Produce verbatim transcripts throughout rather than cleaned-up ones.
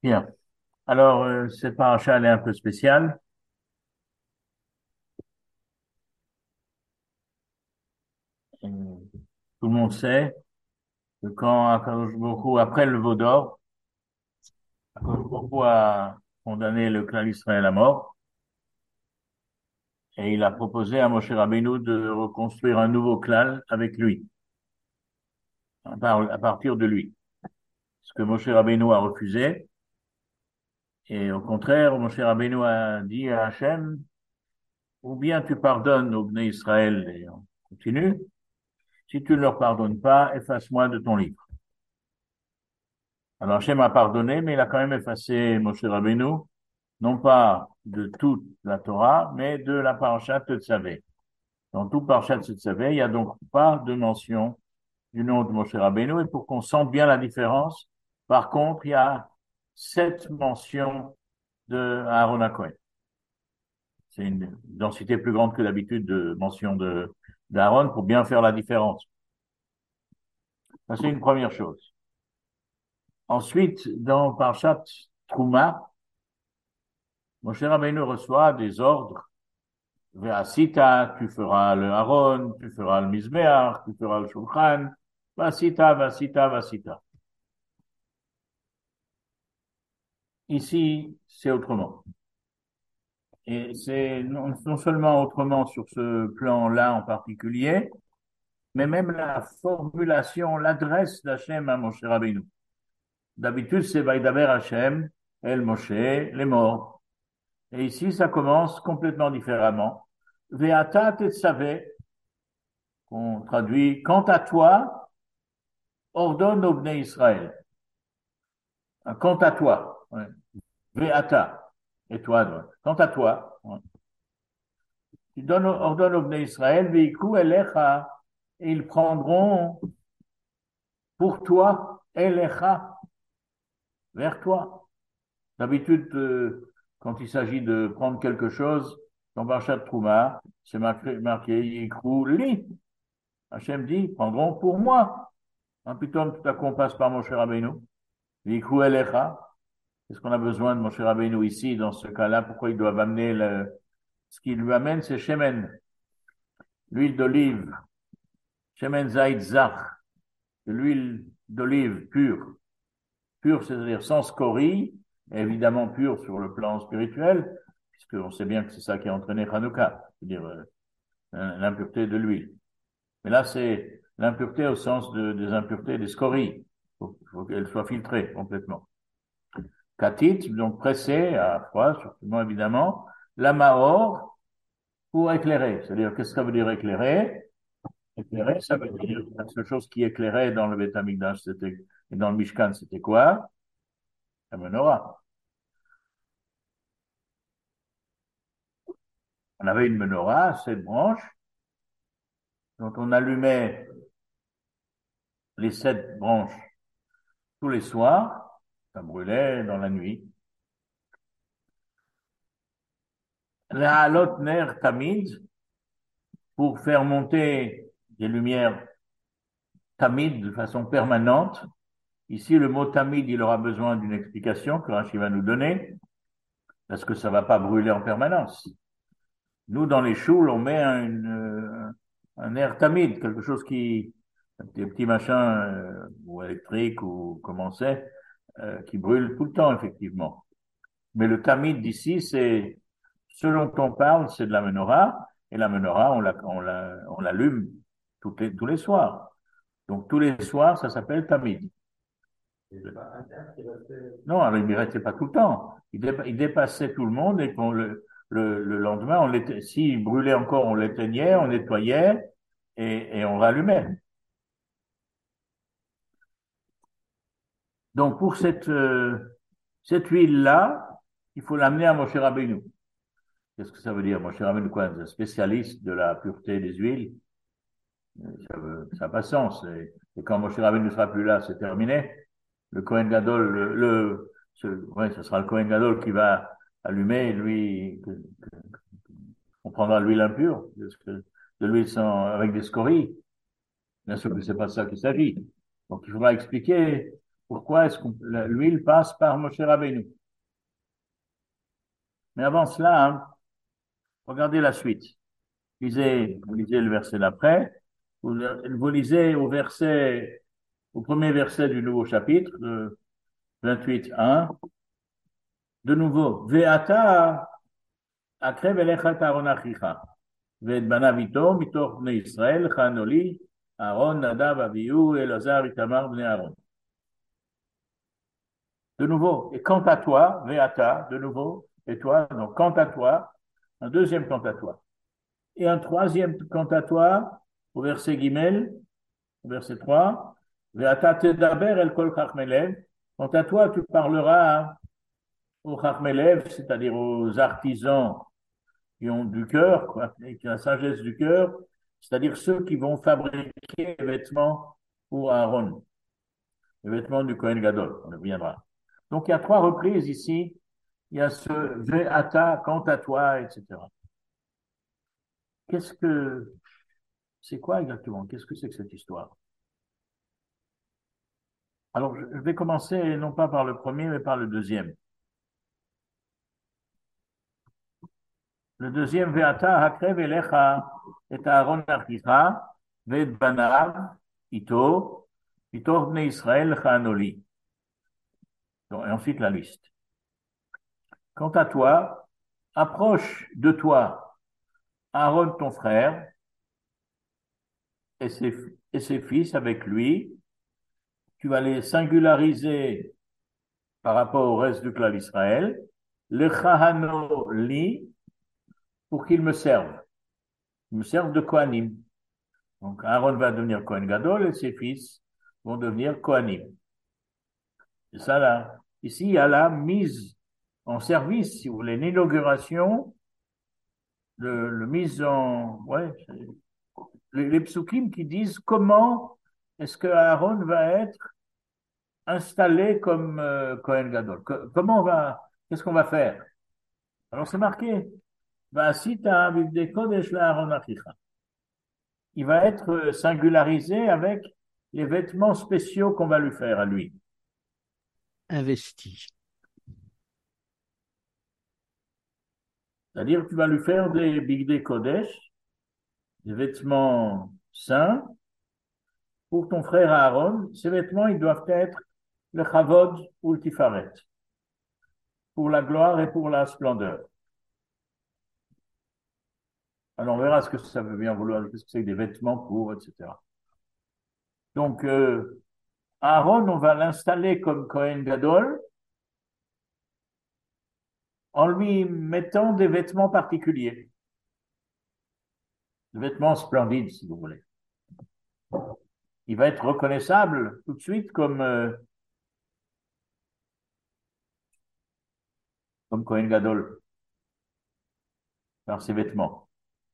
Bien. Alors, euh, cette paracha, elle est un peu spéciale. Euh, Tout le monde sait que quand Akadosh Baruch Hu, après le veau d'or, Akadosh Baruch Hu a condamné le clan d'Israël à mort et il a proposé à Moshe Rabbeinu de reconstruire un nouveau clan avec lui, à par- à partir de lui. Ce que Moshe Rabbeinu a refusé. Et au contraire, Moshe Rabbeinu a dit à Hachem, ou bien tu pardonnes au Bnei Israël et on continue. Si tu ne leur pardonnes pas, efface-moi de ton livre. Alors Hachem a pardonné, mais il a quand même effacé Moshe Rabbeinu, non pas de toute la Torah, mais de la parashat Tetzavé. Dans tout parashat Tetzavé, il n'y a donc pas de mention du nom de Moshe Rabbeinu, et pour qu'on sente bien la différence, par contre, il y a sept mentions de Aaron HaKohen. C'est une densité plus grande que d'habitude de mentions de d'Aaron pour bien faire la différence. Ça, c'est une première chose. Ensuite, dans Parashat Trouma, Moshe Rabbeinu reçoit des ordres. Ve'asita, tu feras le Aaron, tu feras le Mizbeach, tu feras le Shulchan. Vasita, vasita, vasita. Ici, c'est autrement. Et c'est non, non seulement autrement sur ce plan-là en particulier, mais même la formulation, l'adresse d'Hachem à Moshe Rabbeinu. D'habitude, c'est Vaïdaber Hachem, El Moshe, les morts. Et ici, ça commence complètement différemment. Ve'ata tetzaveh, qu'on traduit, quant à toi, ordonne au Bnei Israël. Quant à toi, ouais. Ve'ata, et toi, donc. Quant à toi, ouais. Tu donnes, ordonnes au Bnei Israël, ve'ikou elecha, et ils prendront pour toi, elecha, vers toi. D'habitude, euh, quand il s'agit de prendre quelque chose, dans Parashat Trouma, c'est marqué, marqué Yikrou li. Hachem dit, prendront pour moi. Hein, plutôt, tout à coup, on passe par Moshe Rabbeinu. Yikrou elecha. Est-ce qu'on a besoin de Moshe Rabbeinu ici, dans ce cas-là? Pourquoi ils doivent amener le... Ce qu'il lui amène, c'est Shemen, l'huile d'olive. Shemen Zaïd Zach, de l'huile d'olive pure. Pure, c'est-à-dire sans scorie, évidemment pure sur le plan spirituel, puisqu'on sait bien que c'est ça qui a entraîné Hanouka, c'est-à-dire euh, l'impureté de l'huile. Mais là, c'est l'impureté au sens de, des impuretés des scories. Il faut, faut qu'elle soit filtrée complètement. Katit, donc pressé à froid, surtout évidemment. La Mahor, pour éclairer. C'est-à-dire, qu'est-ce que ça veut dire éclairer? Éclairer, ça veut dire la seule chose qui éclairait dans le Beth Amikdash, c'était, et dans le Mishkan, c'était quoi? La menorah. On avait une menorah, sept branches, dont on allumait les sept branches tous les soirs. Ça brûlait dans la nuit. La halot ner tamid, pour faire monter des lumières tamid de façon permanente. Ici, le mot tamid, il aura besoin d'une explication que Rashi va nous donner, parce que ça va pas brûler en permanence. Nous, dans les choules, on met un, une, un air tamide, quelque chose qui, des petits machins, euh, ou électriques, ou comment c'est, euh, qui brûle tout le temps, effectivement. Mais le tamide d'ici, c'est, ce dont on parle, c'est de la menorah, et la menorah, on la, on la, on l'allume tous les, tous les soirs. Donc, tous les soirs, ça s'appelle tamide. Non, alors il ne restait pas tout le temps. Il, dépa- il dépassait tout le monde et qu'on le, le, le lendemain, on l'était, s'il brûlait encore, on l'éteignait, on nettoyait et, et on rallumait. Donc pour cette, euh, cette huile-là, il faut l'amener à Moshe Rabbeinu. Qu'est-ce que ça veut dire? Moshe Rabbeinu, quoi? Un spécialiste de la pureté des huiles. Ça veut, ça n'a pas de sens. Et, et quand Moshe Rabbeinu ne sera plus là, c'est terminé. Le Kohen Gadol, le, le ce, ouais, ce sera le Kohen Gadol qui va allumer, lui, on prendra l'huile impure, de l'huile sans, avec des scories. Bien sûr que c'est pas de ça qu'il s'agit. Donc, il faudra expliquer Pourquoi est-ce que l'huile passe par Moshe Rabbeinu? Mais avant cela, hein, regardez la suite. Lisez, vous lisez le verset d'après. Vous, vous lisez au verset, au premier verset du nouveau chapitre, le vingt-huit un. De nouveau, Ve'ata akrev elecha et Aaron achicha, ve'et banav ito mitoch bnei Israël chanoli Aaron Nadav Avihu Elazar Itamar bnei Aaron. De nouveau, et quant à toi, Ve'ata, de nouveau, et toi, donc quant à toi, un deuxième quant à toi. Et un troisième quant à toi, au verset Gimel, au verset trois, Ve'ata tedaber el kol chachmelev, quant à toi, tu parleras aux chachmelev, c'est-à-dire aux artisans qui ont du cœur, quoi, et qui ont la sagesse du cœur, c'est-à-dire ceux qui vont fabriquer les vêtements pour Aaron, les vêtements du Kohen Gadol, on y reviendra. Donc il y a trois reprises ici, il y a ce Ve'ata, quant à toi, et cetera. Qu'est-ce que, c'est quoi exactement? Qu'est-ce que c'est que cette histoire? Alors je vais commencer non pas par le premier, mais par le deuxième. Le deuxième, Ve'ata hakrev elecha et Aaron achicha ve'et banav ito mitoch bnei Israël chanoli. Et ensuite la liste. Quant à toi, approche de toi Aaron ton frère et ses, et ses fils avec lui. Tu vas les singulariser par rapport au reste du clan d'Israël. Le chahano li, pour qu'ils me servent. Ils me servent de Kohanim. Donc Aaron va devenir Kohen Gadol et ses fils vont devenir Kohanim. C'est ça là. Ici, il y a la mise en service, si vous voulez, l'inauguration, le, le mise en, ouais, les, les psukim qui disent comment est-ce que Aaron va être installé comme euh, Kohen Gadol. Que, comment on va, qu'est-ce qu'on va faire? Alors c'est marqué, Va'asita bivdei kodesh la'Aaron achicha. Il va être singularisé avec les vêtements spéciaux qu'on va lui faire à lui. Investi. C'est-à-dire que tu vas lui faire des bigdei kodesh, des vêtements saints, pour ton frère Aaron. Ces vêtements, ils doivent être le chavod ou le tifaret, pour la gloire et pour la splendeur. Alors on verra ce que ça veut bien vouloir, qu'est-ce que c'est que des vêtements pour, et cetera. Donc, euh, Aaron, on va l'installer comme Kohen Gadol en lui mettant des vêtements particuliers, des vêtements splendides, si vous voulez. Il va être reconnaissable tout de suite comme, euh, comme Kohen Gadol par ses vêtements.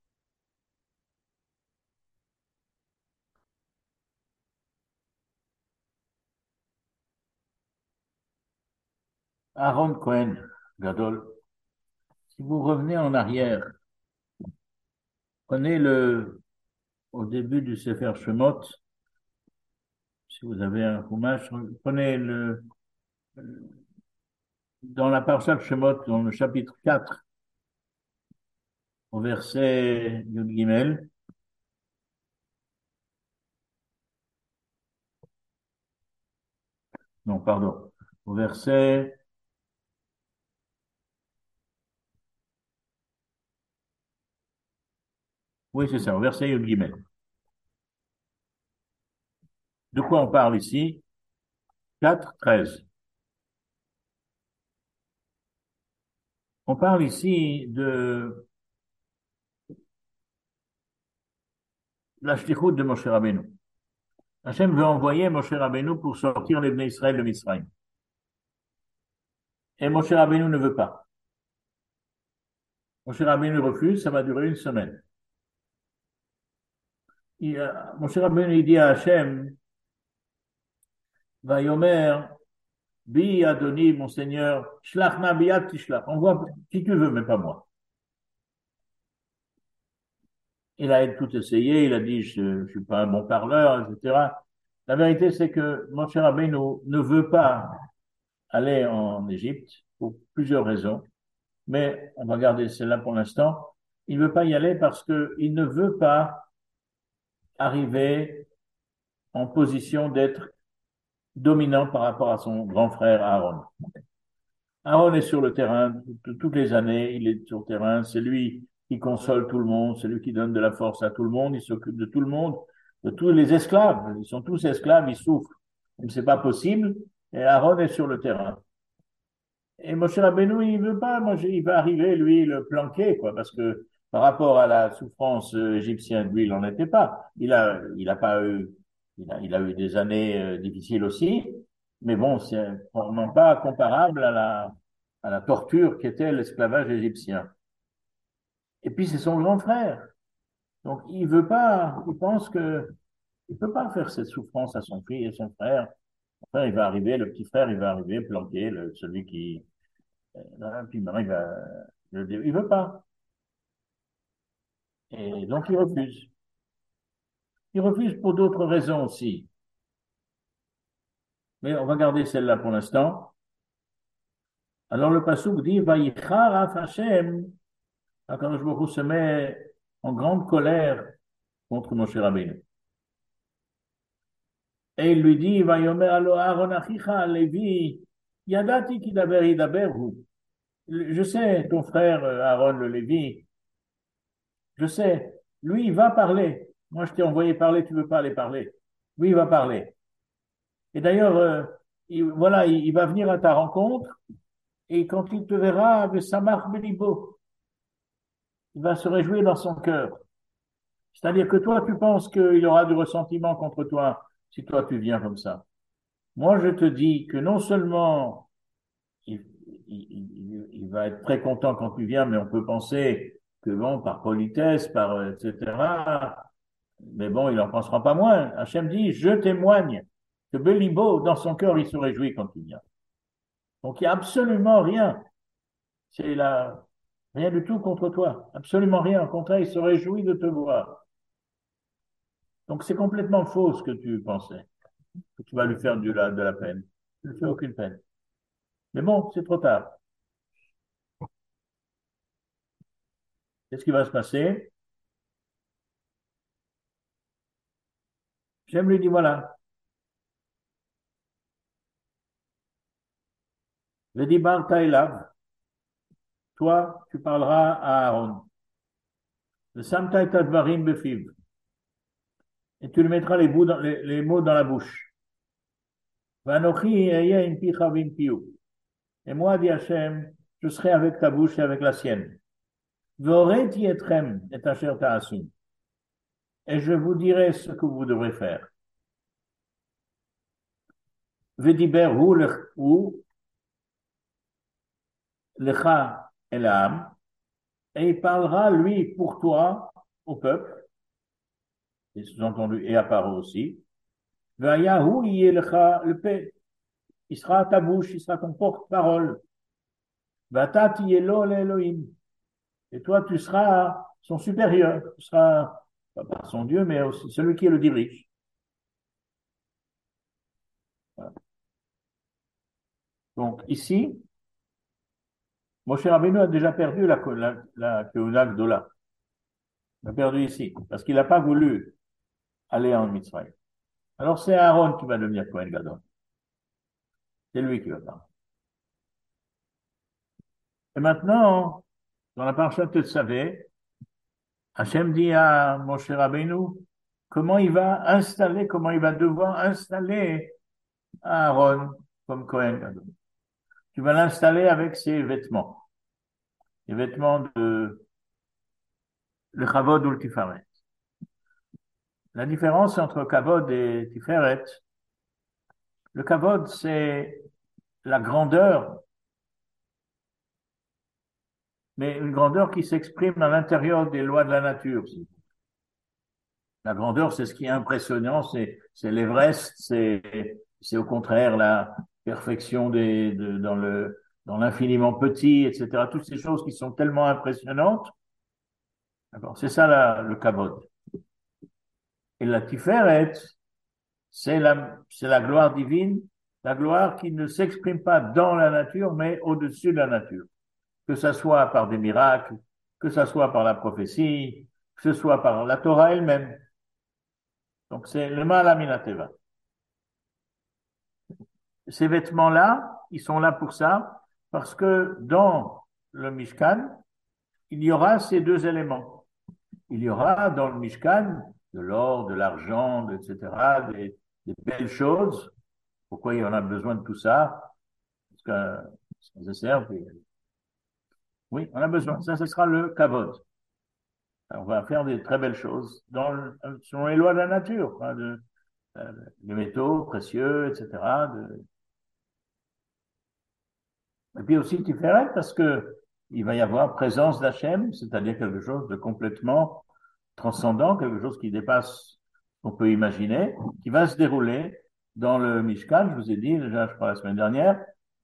Aaron Kohen Gadol, si vous revenez en arrière, prenez le, au début du Sefer Shemot, si vous avez un Chumash, prenez le, dans la parasha de Shemot, dans le chapitre quatre, au verset Yud Gimel, non, pardon, au verset, oui, c'est ça, au verset Yud Gimel. De quoi on parle ici? quatre, treize. On parle ici de la shlichut de Moshe Rabbeinu. Hachem veut envoyer Moshe Rabbeinu pour sortir les Bnei Israël de Misraïm. Et Moshe Rabbeinu ne veut pas. Moshe Rabbeinu refuse, ça va durer une semaine. Il, euh, Moshe Rabbeinu il dit à Hachem, Vayomer, Bi Adoni, mon Seigneur, Shlachna biyad tishlach. Envoie qui tu veux, mais pas moi. Il a tout essayé, il a dit, je ne suis pas un bon parleur, et cetera. La vérité, c'est que Moshe Rabbeinu ne veut pas aller en Égypte pour plusieurs raisons, mais on va garder celle-là pour l'instant. Il ne veut pas y aller parce qu'il ne veut pas arriver en position d'être dominant par rapport à son grand frère Aaron. Aaron est sur le terrain toutes les années, il est sur le terrain, c'est lui qui console tout le monde, c'est lui qui donne de la force à tout le monde, il s'occupe de tout le monde, de tous les esclaves, ils sont tous esclaves, ils souffrent. Donc c'est pas possible, et Aaron est sur le terrain. Et Moshe Rabbeinu, il veut pas, moi, il va arriver, lui, le planquer, quoi, parce que par rapport à la souffrance euh, égyptienne, lui, il n'en était pas. Il a, il a pas eu, il a, il a eu des années euh, difficiles aussi, mais bon, c'est vraiment pas comparable à la, à la torture qu'était l'esclavage égyptien. Et puis, c'est son grand frère. Donc, il veut pas, il pense que, il peut pas faire cette souffrance à son fils et son frère. Enfin, il va arriver, le petit frère, il va arriver planquer, le, celui qui, euh, puis maintenant, il va, il veut pas. Et donc, il refuse. Il refuse pour d'autres raisons aussi. Mais on va garder celle-là pour l'instant. Alors, le passouk dit, Vayichar af Hashem, Akadosh Baruch Hu se met en grande colère contre Moshe Rabbeinu. Et il lui dit, Vayomer alo Aaron achicha Levi, Yadati ki daber yidaberhu. Je sais, ton frère euh, Aaron le Lévi, je sais, lui, il va parler. Moi, je t'ai envoyé parler, tu veux pas aller parler. Lui, il va parler. Et d'ailleurs, euh, il, voilà, il, il va venir à ta rencontre et quand il te verra, avec Samar Belibo, il va se réjouir dans son cœur. C'est-à-dire que toi, tu penses qu'il aura du ressentiment contre toi si toi tu viens comme ça. Moi, je te dis que non seulement il, il, il, il va être très content quand tu viens, mais on peut penser que bon, par politesse, par euh, et cetera. Mais bon, il n'en pensera pas moins. Hachem dit, je témoigne que Belibo, dans son cœur, il se réjouit quand tu viens. Donc, il n'y a absolument rien. C'est là, rien du tout contre toi. Absolument rien. Au contraire, il se réjouit de te voir. Donc, c'est complètement faux ce que tu pensais, que tu vas lui faire de la, de la peine. Tu ne lui fais aucune peine. Mais bon, c'est trop tard. Qu'est-ce qui va se passer? J'aime lui dire, voilà, je dis, Bar Taïlav, toi, tu parleras à Aaron. Le Samtaï Tadvarim Befiv. Et tu lui mettras les, bouts dans, les, les mots dans la bouche. Vanochi eye im picha vim piu. Et moi, dit Hachem, je serai avec ta bouche et avec la sienne. Voreti etrem et asher ta'asum. Et je vous dirai ce que vous devrez faire. Vediber hu lecha elam. Et il parlera, lui, pour toi, au peuple, et sous-entendu, et à part aussi. Vayahu yelecha le paix. Il sera à ta bouche, il sera ton porte-parole. Vatati yelo l'Elohim. Et toi, tu seras son supérieur. Tu seras, pas son Dieu, mais aussi celui qui le dirige. Voilà. Donc, ici, Moshe Rabbeinu a déjà perdu la, la, la Keuna Gdola. Il a perdu ici, parce qu'il n'a pas voulu aller en Mitzrayim. Alors, c'est Aaron qui va devenir Kohen Gadol. C'est lui qui va parler. Et maintenant, dans la parasha de Tzavé, Hachem dit à Moshe Rabbeinu comment il va installer, comment il va devoir installer Aaron comme Kohen Gadol. Tu vas l'installer avec ses vêtements. Les vêtements de le Kavod ou le Tiferet. La différence entre Kavod et Tiferet, le Kavod, c'est la grandeur, mais une grandeur qui s'exprime à l'intérieur des lois de la nature. La grandeur, c'est ce qui est impressionnant, c'est, c'est l'Everest, c'est, c'est au contraire la perfection des, de, dans le, dans l'infiniment petit, et cetera. Toutes ces choses qui sont tellement impressionnantes. D'accord. C'est ça la, le Kavod. Et la Tiferet, c'est la, c'est la gloire divine, la gloire qui ne s'exprime pas dans la nature, mais au-dessus de la nature. Que ce soit par des miracles, que ce soit par la prophétie, que ce soit par la Torah elle-même. Donc c'est le Ma'ala Minateva. Ces vêtements-là, ils sont là pour ça, parce que dans le Mishkan, il y aura ces deux éléments. Il y aura dans le Mishkan de l'or, de l'argent, et cetera, des, des belles choses. Pourquoi il y en a besoin de tout ça? Parce que ça se sert. Oui, on a besoin. Ça, ce sera le kavod. On va faire des très belles choses dans le, selon les lois de la nature, hein, de, euh, de métaux précieux, et cetera. De... Et puis aussi Tiferet, parce que il va y avoir présence d'Hachem, c'est-à-dire quelque chose de complètement transcendant, quelque chose qui dépasse ce qu'on peut imaginer, qui va se dérouler dans le Mishkan. Je vous ai dit déjà, je crois, la semaine dernière,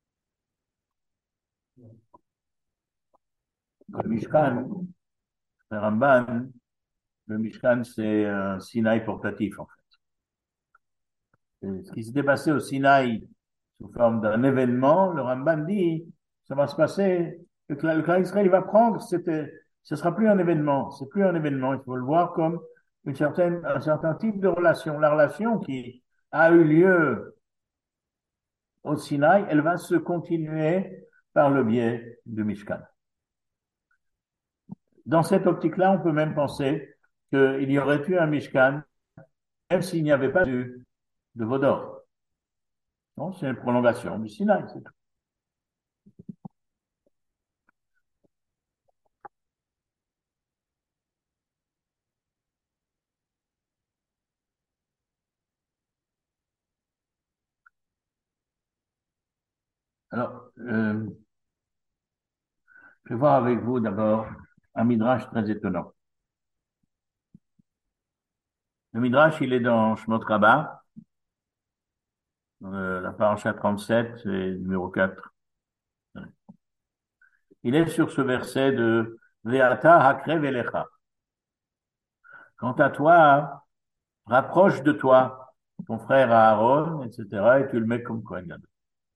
le Mishkan, le Ramban, le Mishkan, c'est un Sinaï portatif, en fait. Et ce qui s'était passé au Sinaï sous forme d'un événement, le Ramban dit, ça va se passer, le clan, le clan Israël, il va prendre, c'était, ce sera plus un événement, c'est plus un événement, il faut le voir comme une certaine, un certain type de relation. La relation qui a eu lieu au Sinaï, elle va se continuer par le biais du Mishkan. Dans cette optique-là, on peut même penser qu'il y aurait eu un Mishkan, même s'il n'y avait pas eu de Vaudor. Non, c'est une prolongation du Sinaï, c'est tout. Alors, euh, je vais voir avec vous d'abord un midrash très étonnant. Le midrash, il est dans Shmot Rabbah, euh, la paracha trente-sept, et numéro quatre. Il est sur ce verset de Ve'ata hakrev elecha. Quant à toi, rapproche de toi ton frère Aaron, et cetera, et tu le mets comme Kohen Gadol.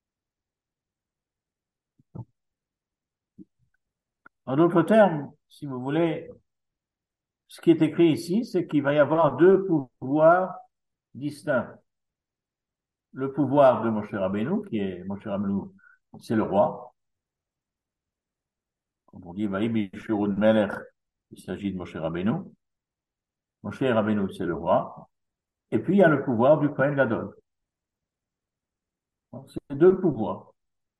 En d'autres termes, si vous voulez, ce qui est écrit ici, c'est qu'il va y avoir deux pouvoirs distincts. Le pouvoir de Moshe Rabbeinu, qui est Moshe Rabbeinu, c'est le roi. Quand on dit Vaïbi Shurun Melech, il s'agit de Moshe Rabbeinu. Moshe Rabbeinu, c'est le roi. Et puis, il y a le pouvoir du Kohen Gadol. C'est deux pouvoirs.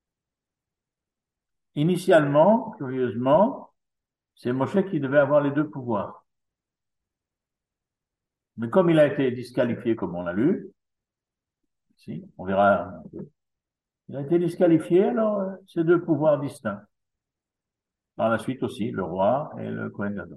Initialement, curieusement, c'est Moshe qui devait avoir les deux pouvoirs. Mais comme il a été disqualifié, comme on l'a lu, ici, on verra, il a été disqualifié, alors c'est deux pouvoirs distincts. Par la suite aussi, le roi et le Kohen Gadol.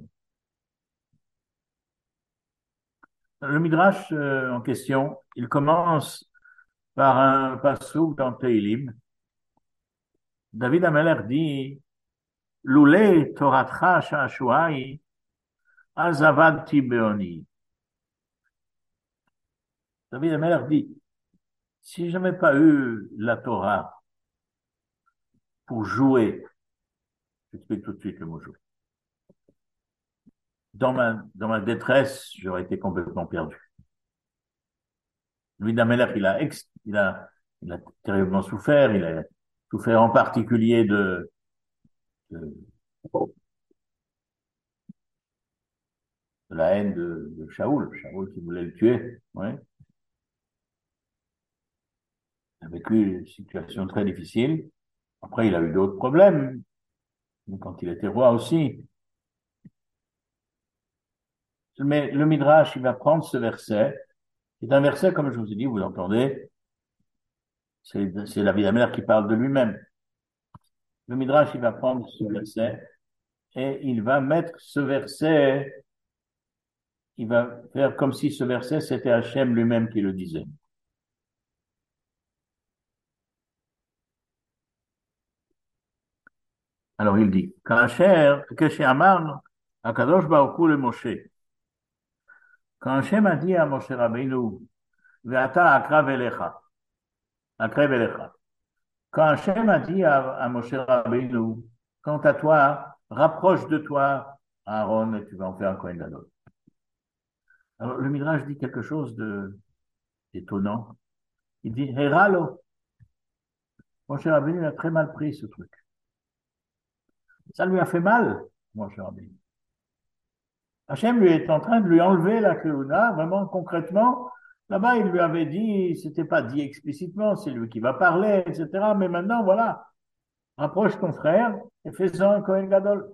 Le Midrash euh, en question, il commence par un passouk dans Teilim. David Ameler dit, Loulé Toratcha Shashuai, Azavadti Beoni. David Ameler dit, si je n'avais pas eu la Torah pour jouer, j'explique tout de suite le mot jouer, dans ma, dans ma détresse, j'aurais été complètement perdu. David Ameler, il a, ex, il a, il a terriblement souffert, il a souffert en particulier de, de, de la haine de, de Shaoul, Shaoul qui voulait le tuer, ouais. Il a vécu une situation très difficile. Après, il a eu d'autres problèmes, quand il était roi aussi. Mais le Midrash, il va prendre ce verset. C'est un verset, comme je vous ai dit, vous l'entendez, c'est, c'est David Ameler qui parle de lui-même. Le Midrash, il va prendre ce verset et il va mettre ce verset, il va faire comme si ce verset, c'était Hachem lui-même qui le disait. Alors il dit, Kasher, Kesheamar, Akadosh Baruch Hu le Moshe. Quand Hachem a dit à Moshe Rabbeinu, Ve'ata akrav elecha. Akrav elecha. Quand Hachem a dit à, à Moshe Rabbeinu, quant à toi, rapproche de toi Aaron et tu vas en faire un Kohen Gadol. Alors le Midrash dit quelque chose de d'étonnant. Il dit Heralo. Moshe Rabbeinu a très mal pris ce truc. Ça lui a fait mal, Moshe Rabbeinu. Hachem lui est en train de lui enlever la Keuna, vraiment concrètement. Là-bas, il lui avait dit, c'était pas dit explicitement, c'est lui qui va parler, et cetera. Mais maintenant, voilà, rapproche ton frère et fais-en un Kohen Gadol.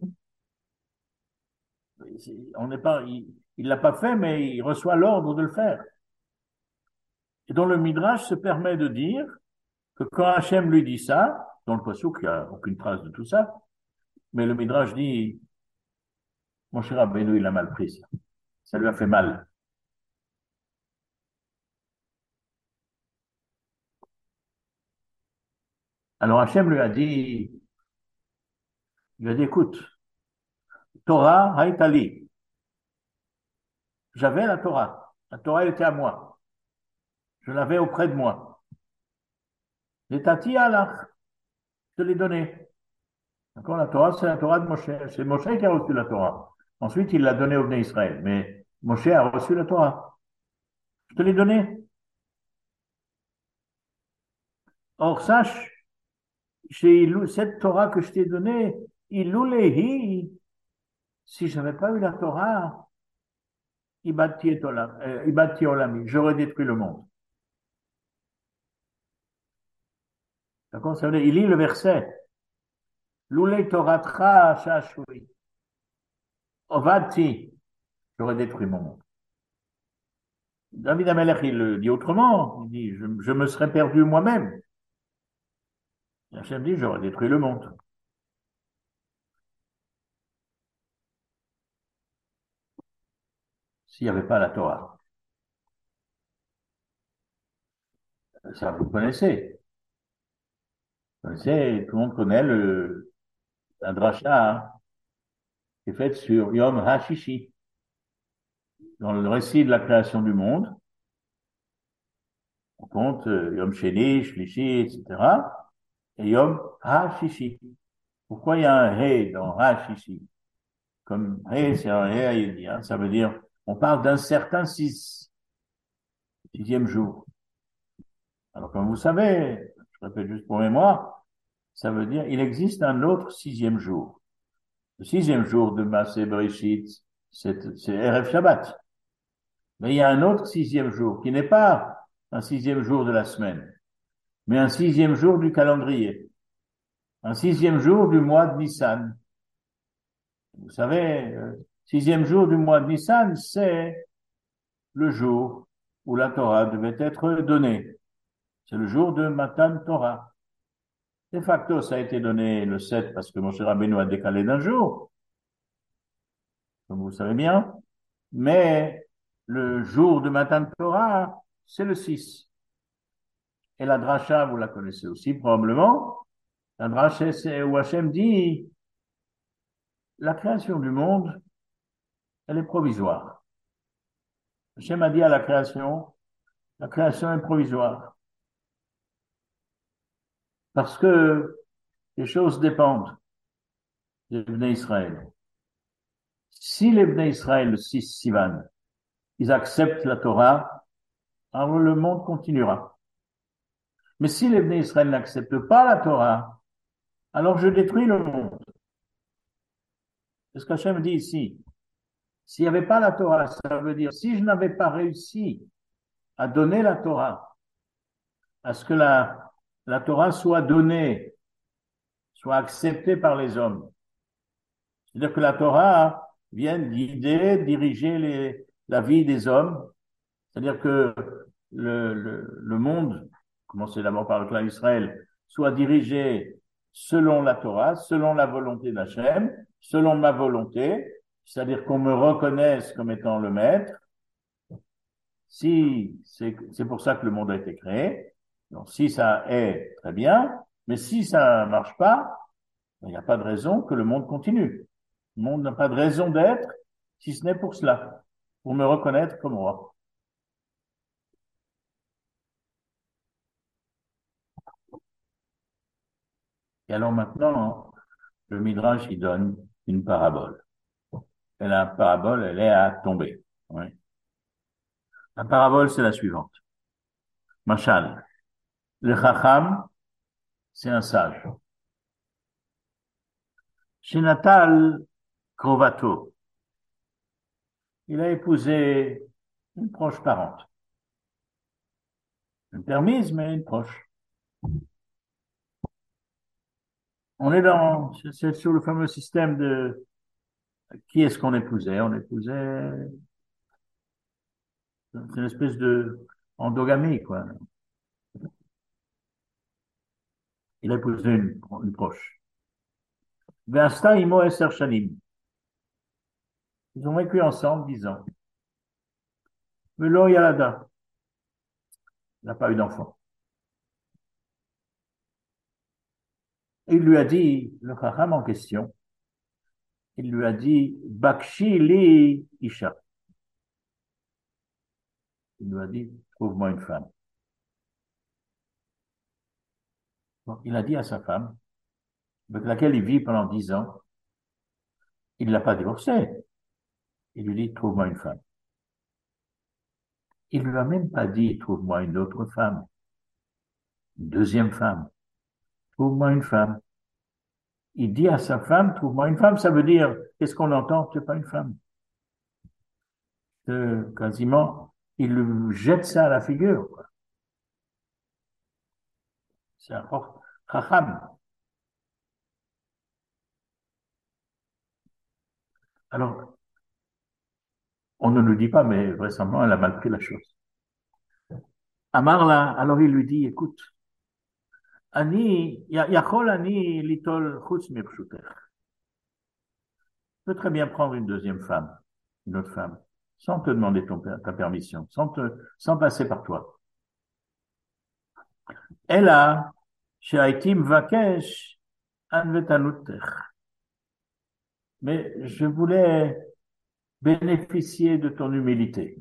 On n'est pas, il, il l'a pas fait, mais il reçoit l'ordre de le faire. Et donc le Midrash se permet de dire que quand Hachem lui dit ça, dans le Passouk, il n'y a aucune trace de tout ça, mais le Midrash dit, mon cher Rabbeinu, il a mal pris ça. Ça lui a fait mal. Alors Hachem lui a dit, il lui a dit, écoute, Torah haïtali. J'avais la Torah. La Torah, elle était à moi. Je l'avais auprès de moi. Les tati alach, je te l'ai donné. D'accord, la Torah, c'est la Torah de Moshe. C'est Moshe qui a reçu la Torah. Ensuite, il l'a donnée au Bnei Israël. Mais Moshe a reçu la Torah. Je te l'ai donnée. Or, sache, cette Torah que je t'ai donnée, iloulehi, si je n'avais pas eu la Torah, ibati olami, j'aurais détruit le monde. D'accord? Ça veut dire, il lit le verset. Loulei toratra shashui. Ovati, j'aurais détruit mon monde. David Amelech, il le dit autrement. Il dit, je, je me serais perdu moi-même. Hachem dit, j'aurais détruit le monde. S'il n'y avait pas la Torah. Ça, vous connaissez. Vous connaissez, tout le monde connaît le, la dracha, hein, qui est faite sur Yom HaShishi. Dans le récit de la création du monde, on compte euh, Yom Sheni, Shlishi, et cetera. Et Yom HaShishi. Pourquoi il y a un He dans HaShishi? Comme He, c'est un He Aïdi, hein, ça veut dire, on parle d'un certain six, sixième jour. Alors, comme vous savez, je répète juste pour mémoire, ça veut dire, il existe un autre sixième jour. Le sixième jour de Maaseh Bereshit, c'est, c'est Erev Shabbat. Mais il y a un autre sixième jour qui n'est pas un sixième jour de la semaine, mais un sixième jour du calendrier. Un sixième jour du mois de Nissan. Vous savez, euh, sixième jour du mois de Nissan, c'est le jour où la Torah devait être donnée. C'est le jour de Matan Torah. De facto, ça a été donné le sept parce que Moshe Rabbeinu a décalé d'un jour, comme vous savez bien. Mais le jour de Matan Torah, c'est le six. Et la dracha, vous la connaissez aussi probablement. La dracha, c'est où Hachem dit, la création du monde, elle est provisoire. Hachem a dit à la création, la création est provisoire. Parce que les choses dépendent des Bnei Israël. Si les Bnei Israël, le six Sivan, ils acceptent la Torah, alors le monde continuera. Mais si les Bnei Israël n'acceptent pas la Torah, alors je détruis le monde. C'est ce qu'Hachem dit ici. S'il n'y avait pas la Torah, ça veut dire, si je n'avais pas réussi à donner la Torah, à ce que la, la Torah soit donnée, soit acceptée par les hommes, c'est-à-dire que la Torah vienne guider, diriger les, la vie des hommes, c'est-à-dire que le, le, le monde, commencé d'abord par le clan Israël, soit dirigé selon la Torah, selon la volonté d'Hachem, selon ma volonté, c'est-à-dire qu'on me reconnaisse comme étant le maître. Si c'est, c'est pour ça que le monde a été créé, donc si ça est très bien, mais si ça marche pas, il n'y a pas de raison que le monde continue. Le monde n'a pas de raison d'être, si ce n'est pour cela, pour me reconnaître comme roi. Et alors maintenant, le Midrash, il donne une parabole. Et la parabole, elle est à tomber. Oui. La parabole, c'est la suivante. Machal, le Chacham, c'est un sage. Chez Natal Krovato, il a épousé une proche parente. Une permise, mais une proche. On est dans, c'est sur le fameux système de qui est-ce qu'on épousait? On épousait, c'est une espèce de endogamie, quoi. Il a épousé une, une proche. Ve'asta imo eser shanim. Ils ont vécu ensemble dix ans. Velo yalada. Il n'a pas eu d'enfant. Et il lui a dit, le chacham en question, il lui a dit, Bakshi li isha. Il lui a dit, trouve-moi une femme. Donc, il a dit à sa femme, avec laquelle il vit pendant dix ans, il ne l'a pas divorcée. Il lui dit, trouve-moi une femme. Il ne lui a même pas dit, trouve-moi une autre femme, une deuxième femme. Trouve-moi une femme. Il dit à sa femme, trouve-moi une femme. Ça veut dire, qu'est-ce qu'on entend? Tu n'es pas une femme. Euh, quasiment, il lui jette ça à la figure, quoi. C'est un chacham. Alors, on ne nous dit pas, mais vraisemblablement, elle a mal pris la chose. Amarla, alors il lui dit, écoute, Ani, yachol ani litol chutz mirshutech. Je peux très bien prendre une deuxième femme, une autre femme, sans te demander ton, ta permission, sans te, sans passer par toi. Elle a, she'aitim vakesh anvetanutech. Mais je voulais bénéficier de ton humilité.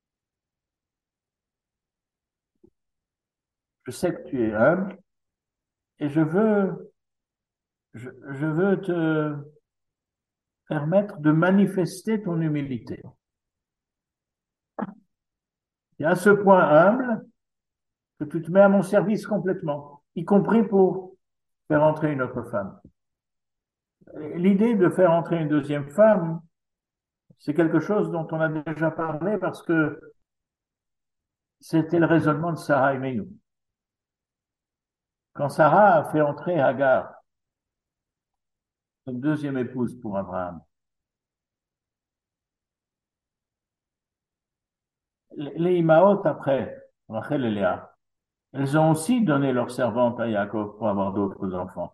Je sais que tu es humble et je veux, je, je veux te permettre de manifester ton humilité. Et à ce point humble que tu te mets à mon service complètement, y compris pour faire entrer une autre femme. L'idée de faire entrer une deuxième femme, c'est quelque chose dont on a déjà parlé parce que c'était le raisonnement de Sarah Imenu. Quand Sarah a fait entrer Hagar, une deuxième épouse pour Abraham, les Imaot après, Rachel et Léa, elles ont aussi donné leur servante à Yaakov pour avoir d'autres enfants.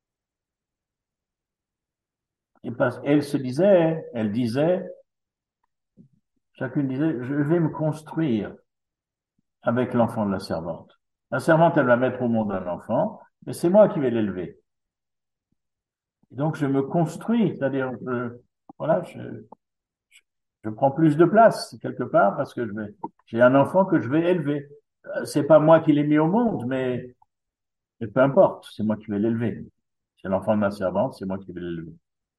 Et parce qu'elles se disaient, elles disaient, chacune disait, je vais me construire avec l'enfant de la servante. La servante, elle va mettre au monde un enfant, mais c'est moi qui vais l'élever. Et donc, je me construis, c'est-à-dire, je, voilà, je, je, je prends plus de place, quelque part, parce que je vais, j'ai un enfant que je vais élever. C'est pas moi qui l'ai mis au monde, mais, mais peu importe, c'est moi qui vais l'élever. C'est l'enfant de ma servante, c'est moi qui vais l'élever.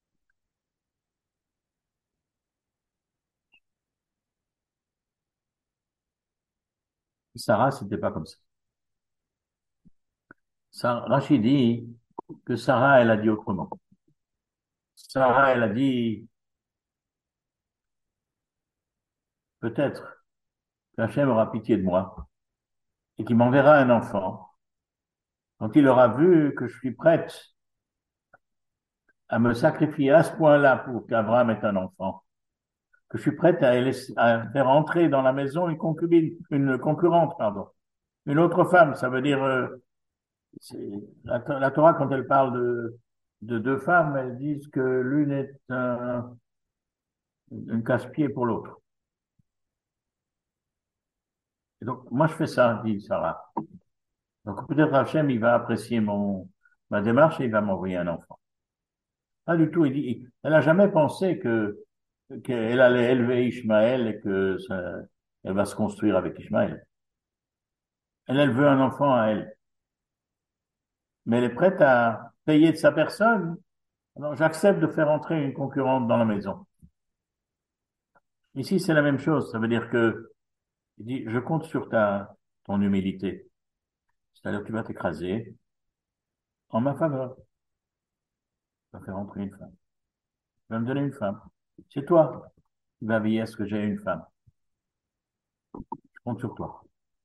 Sarah, c'était pas comme ça. Sarah, Rachid dit que Sarah, elle a dit autrement. Sarah, elle a dit, peut-être qu'Hachem aura pitié de moi et qu'il m'enverra un enfant quand il aura vu que je suis prête à me sacrifier à ce point-là pour qu'Abraham ait un enfant, que je suis prête à, à faire entrer dans la maison une concubine, une concurrente, pardon, une autre femme. Ça veut dire, euh, la, la Torah, quand elle parle de, de deux femmes, elles disent que l'une est un, un casse-pied pour l'autre. Et donc, moi, je fais ça, dit Sarah. Donc, peut-être Hachem, il va apprécier mon, ma démarche et il va m'envoyer un enfant. Pas du tout. Il dit, elle n'a jamais pensé que, qu'elle allait élever Ishmaël et que ça, elle va se construire avec Ishmaël. Elle, elle veut un enfant à elle. mais elle est prête à payer de sa personne. Alors, j'accepte de faire entrer une concurrente dans la maison. Ici, c'est la même chose. Ça veut dire que, il dit, je compte sur ta, ton humilité. C'est-à-dire que tu vas t'écraser en ma faveur. Tu vas faire entrer une femme. Tu vas me donner une femme. C'est toi qui vas veiller à ce que j'ai une femme. Je compte sur toi.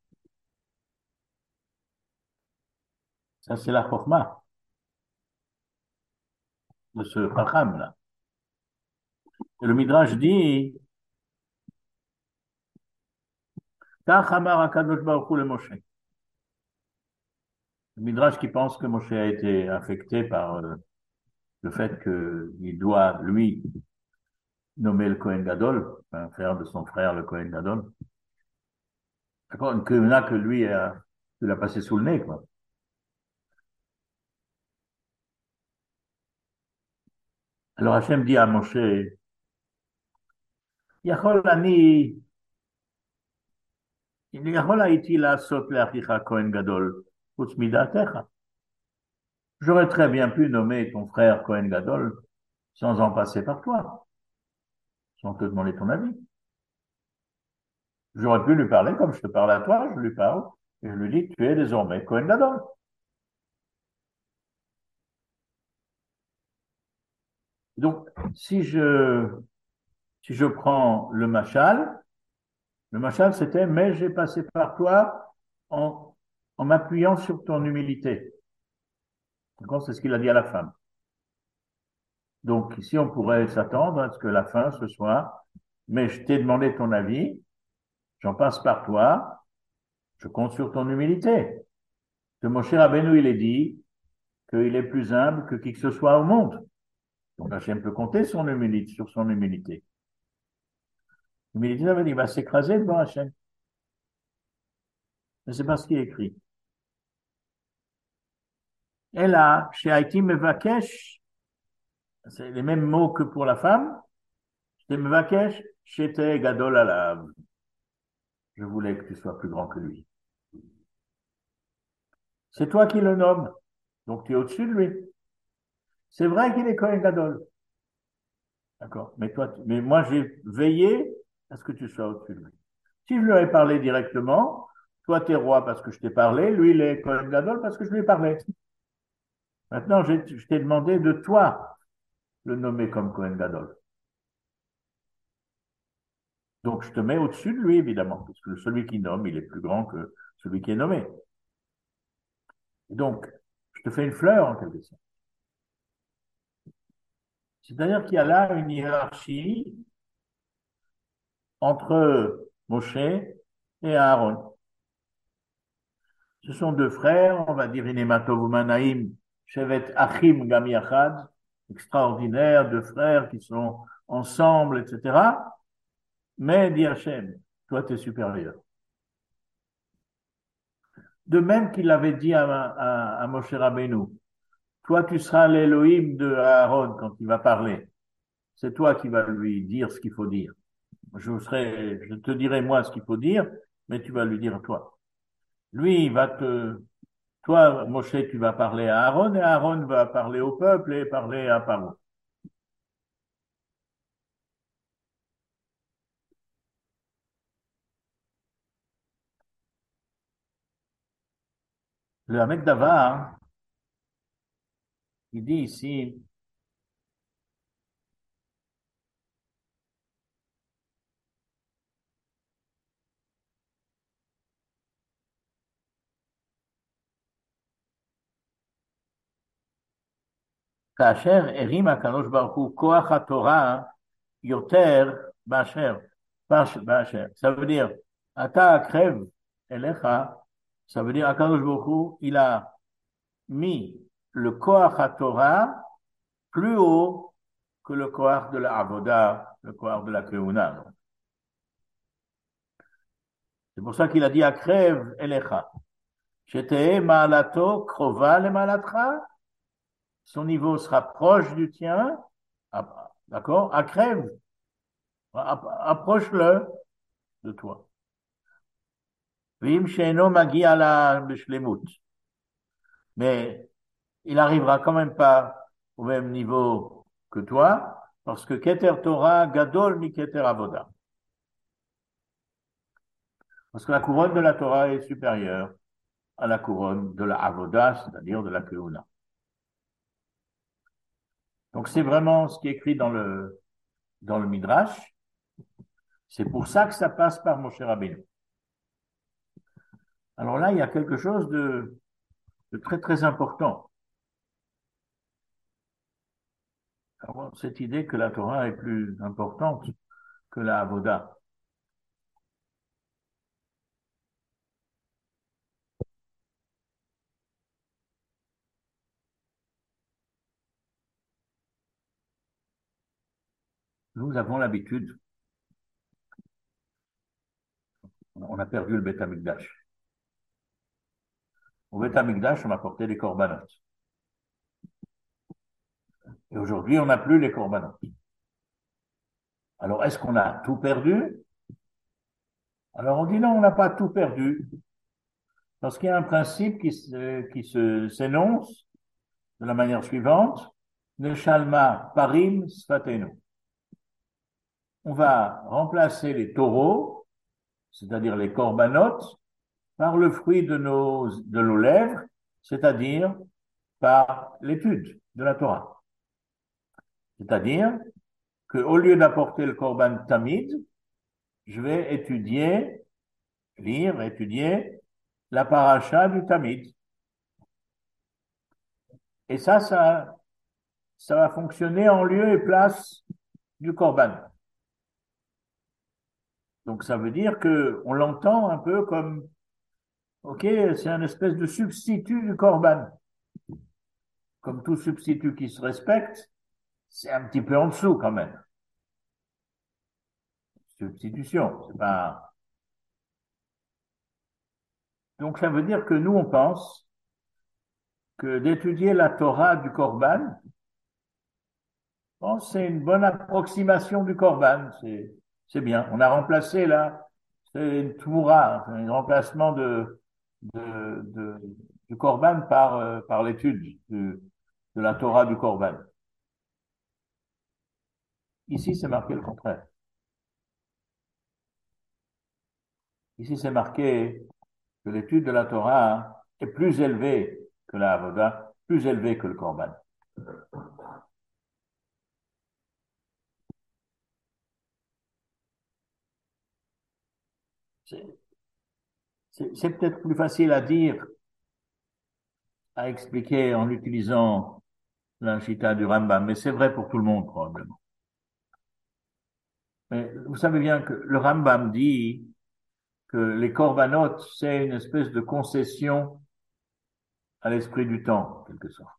Ça, c'est la chorma de ce chacham-là. Et le Midrash dit, Kach amar HaKadosh Baruch Hu le Moshe. Le Midrash qui pense que Moshe a été affecté par euh, le fait qu'il doit, lui, nommer le Kohen Gadol, enfin, faire de son frère le Kohen Gadol. D'accord? Une kevuna que lui a, il a passé sous le nez, quoi. Alors Hachem dit à Moshe, Yachol ani, Yachol haiti לעשות לאחיך Kohen Gadol, חוץ מדעתך. J'aurais très bien pu nommer ton frère Kohen Gadol sans en passer par toi, sans te demander ton avis. J'aurais pu lui parler comme je te parle à toi, je lui parle, et je lui dis, tu es désormais Kohen Gadol. Donc, si je, si je prends le machal, le machal c'était, mais j'ai passé par toi en, en m'appuyant sur ton humilité. D'accord? C'est ce qu'il a dit à la femme. Donc, ici, on pourrait s'attendre à ce que la fin, ce soit, mais je t'ai demandé ton avis, j'en passe par toi, je compte sur ton humilité. Que mon cher Rabbeinu, il est dit qu'il est plus humble que qui que ce soit au monde. Donc, Hachem peut compter son humilité, sur son humilité. L'humilité, ça veut dire, il va s'écraser devant Hachem. Mais c'est pas ce qui est écrit. Et là, chez Haïti Mevakesh, c'est les mêmes mots que pour la femme. Chez Mevakesh, Shete Gadol Alav. Je voulais que tu sois plus grand que lui. C'est toi qui le nommes. Donc tu es au-dessus de lui. C'est vrai qu'il est Kohen Gadol. D'accord. Mais toi, tu- mais moi, j'ai veillé à ce que tu sois au-dessus de lui. Si je lui avais parlé directement, toi, tu es roi parce que je t'ai parlé, lui, il est Kohen Gadol parce que je lui ai parlé. Maintenant, j'ai- je t'ai demandé de toi le nommer comme Kohen Gadol. Donc, je te mets au-dessus de lui, évidemment, parce que celui qui nomme, il est plus grand que celui qui est nommé. Et donc, je te fais une fleur, en quelque sorte. C'est-à-dire qu'il y a là une hiérarchie entre Moshe et Aaron. Ce sont deux frères, on va dire Inematov Manaim, Shevet Achim Gam Yachad, extraordinaires, deux frères qui sont ensemble, et cetera. Mais, dit Hachem, toi, tu es supérieur. De même qu'il avait dit à, à, à Moshe Rabbeinu, toi, tu seras l'Élohim de Aaron quand il va parler. C'est toi qui vas lui dire ce qu'il faut dire. Je serai, je te dirai moi ce qu'il faut dire, mais tu vas lui dire toi. Lui, il va te, toi, Moshe, tu vas parler à Aaron et Aaron va parler au peuple et parler à Paro. Le Hamek Davar, il dit ici, כאשר הרים הקדוש ברוך הוא כוח התורה יותר באשר, באשר. Ça veut dire, אתה crève אליך, ça veut dire, הקדוש ברוך הוא, il a mis le koach à Torah plus haut que le koach de la avoda, le koach de la keuna. C'est pour ça qu'il a dit akrev elecha. Sheteh ma'alato krova le ma'alatra. Son niveau sera proche du tien. D'accord? Akrev. Approche-le de toi. Vim she'eno magi ala b'shlemut. Mais il n'arrivera quand même pas au même niveau que toi, parce que Keter Torah, Gadol mi Keter Avoda. Parce que la couronne de la Torah est supérieure à la couronne de la Avoda, c'est-à-dire de la Keuna. Donc c'est vraiment ce qui est écrit dans le, dans le Midrash. C'est pour ça que ça passe par Moshe Rabbeinu. Alors là, il y a quelque chose de, de très très important. Alors, cette idée que la Torah est plus importante que la Avoda. Nous avons l'habitude, on a perdu le Beth Amikdash. Au Beth Amikdash, on apportait des corbanotes. Et aujourd'hui, on n'a plus les corbanotes. Alors, est-ce qu'on a tout perdu? Alors, on dit non, on n'a pas tout perdu. Parce qu'il y a un principe qui se, qui se, s'énonce de la manière suivante. Neshalma parim sfatenu. On va remplacer les taureaux, c'est-à-dire les corbanotes, par le fruit de nos, de nos lèvres, c'est-à-dire par l'étude de la Torah. C'est-à-dire qu'au lieu d'apporter le korban tamid, je vais étudier, lire, étudier la paracha du tamid. Et ça, ça, ça va fonctionner en lieu et place du korban. Donc ça veut dire que on l'entend un peu comme, ok, c'est un espèce de substitut du korban. Comme tout substitut qui se respecte, c'est un petit peu en dessous quand même. Substitution, c'est pas. Donc ça veut dire que nous on pense que d'étudier la Torah du korban, bon, c'est une bonne approximation du korban, c'est c'est bien. On a remplacé là, c'est une toura, un remplacement de, de, de du korban par euh, par l'étude de, de la Torah du korban. Ici, c'est marqué le contraire. Ici, c'est marqué que l'étude de la Torah est plus élevée que la Avoda, plus élevée que le korban. C'est c'est- c'est peut-être plus facile à dire, à expliquer en utilisant la chita du Rambam, mais c'est vrai pour tout le monde probablement. Mais vous savez bien que le Rambam dit que les corbanotes, c'est une espèce de concession à l'esprit du temps, en quelque sorte.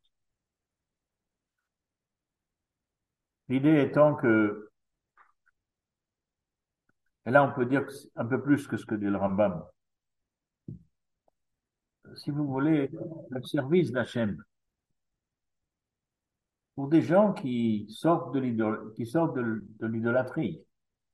L'idée étant que, et là on peut dire un peu plus que ce que dit le Rambam, si vous voulez, le service d'Hachem, pour des gens qui sortent de l'idol, qui sortent de, de l'idolâtrie,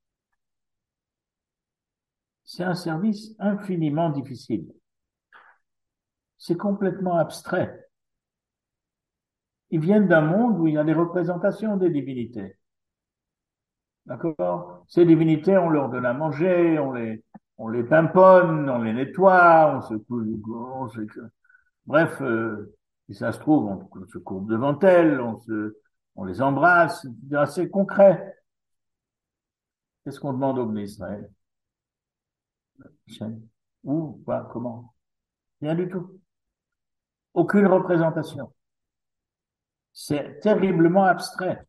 c'est un service infiniment difficile. C'est complètement abstrait. Ils viennent d'un monde où il y a des représentations des divinités. D'accord? Ces divinités, on leur donne à manger, on les, on les pimponne, on les nettoie, on se coule, on se, bref, euh, si ça se trouve, on, on se courbe devant elles, on se, on les embrasse, c'est assez concret. Qu'est-ce qu'on demande au Bnei Israël? Où, quoi, comment? Rien du tout. Aucune représentation. C'est terriblement abstrait.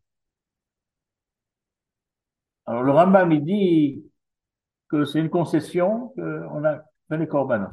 Alors le Rambam, il dit que c'est une concession qu'on a fait les corbanotes.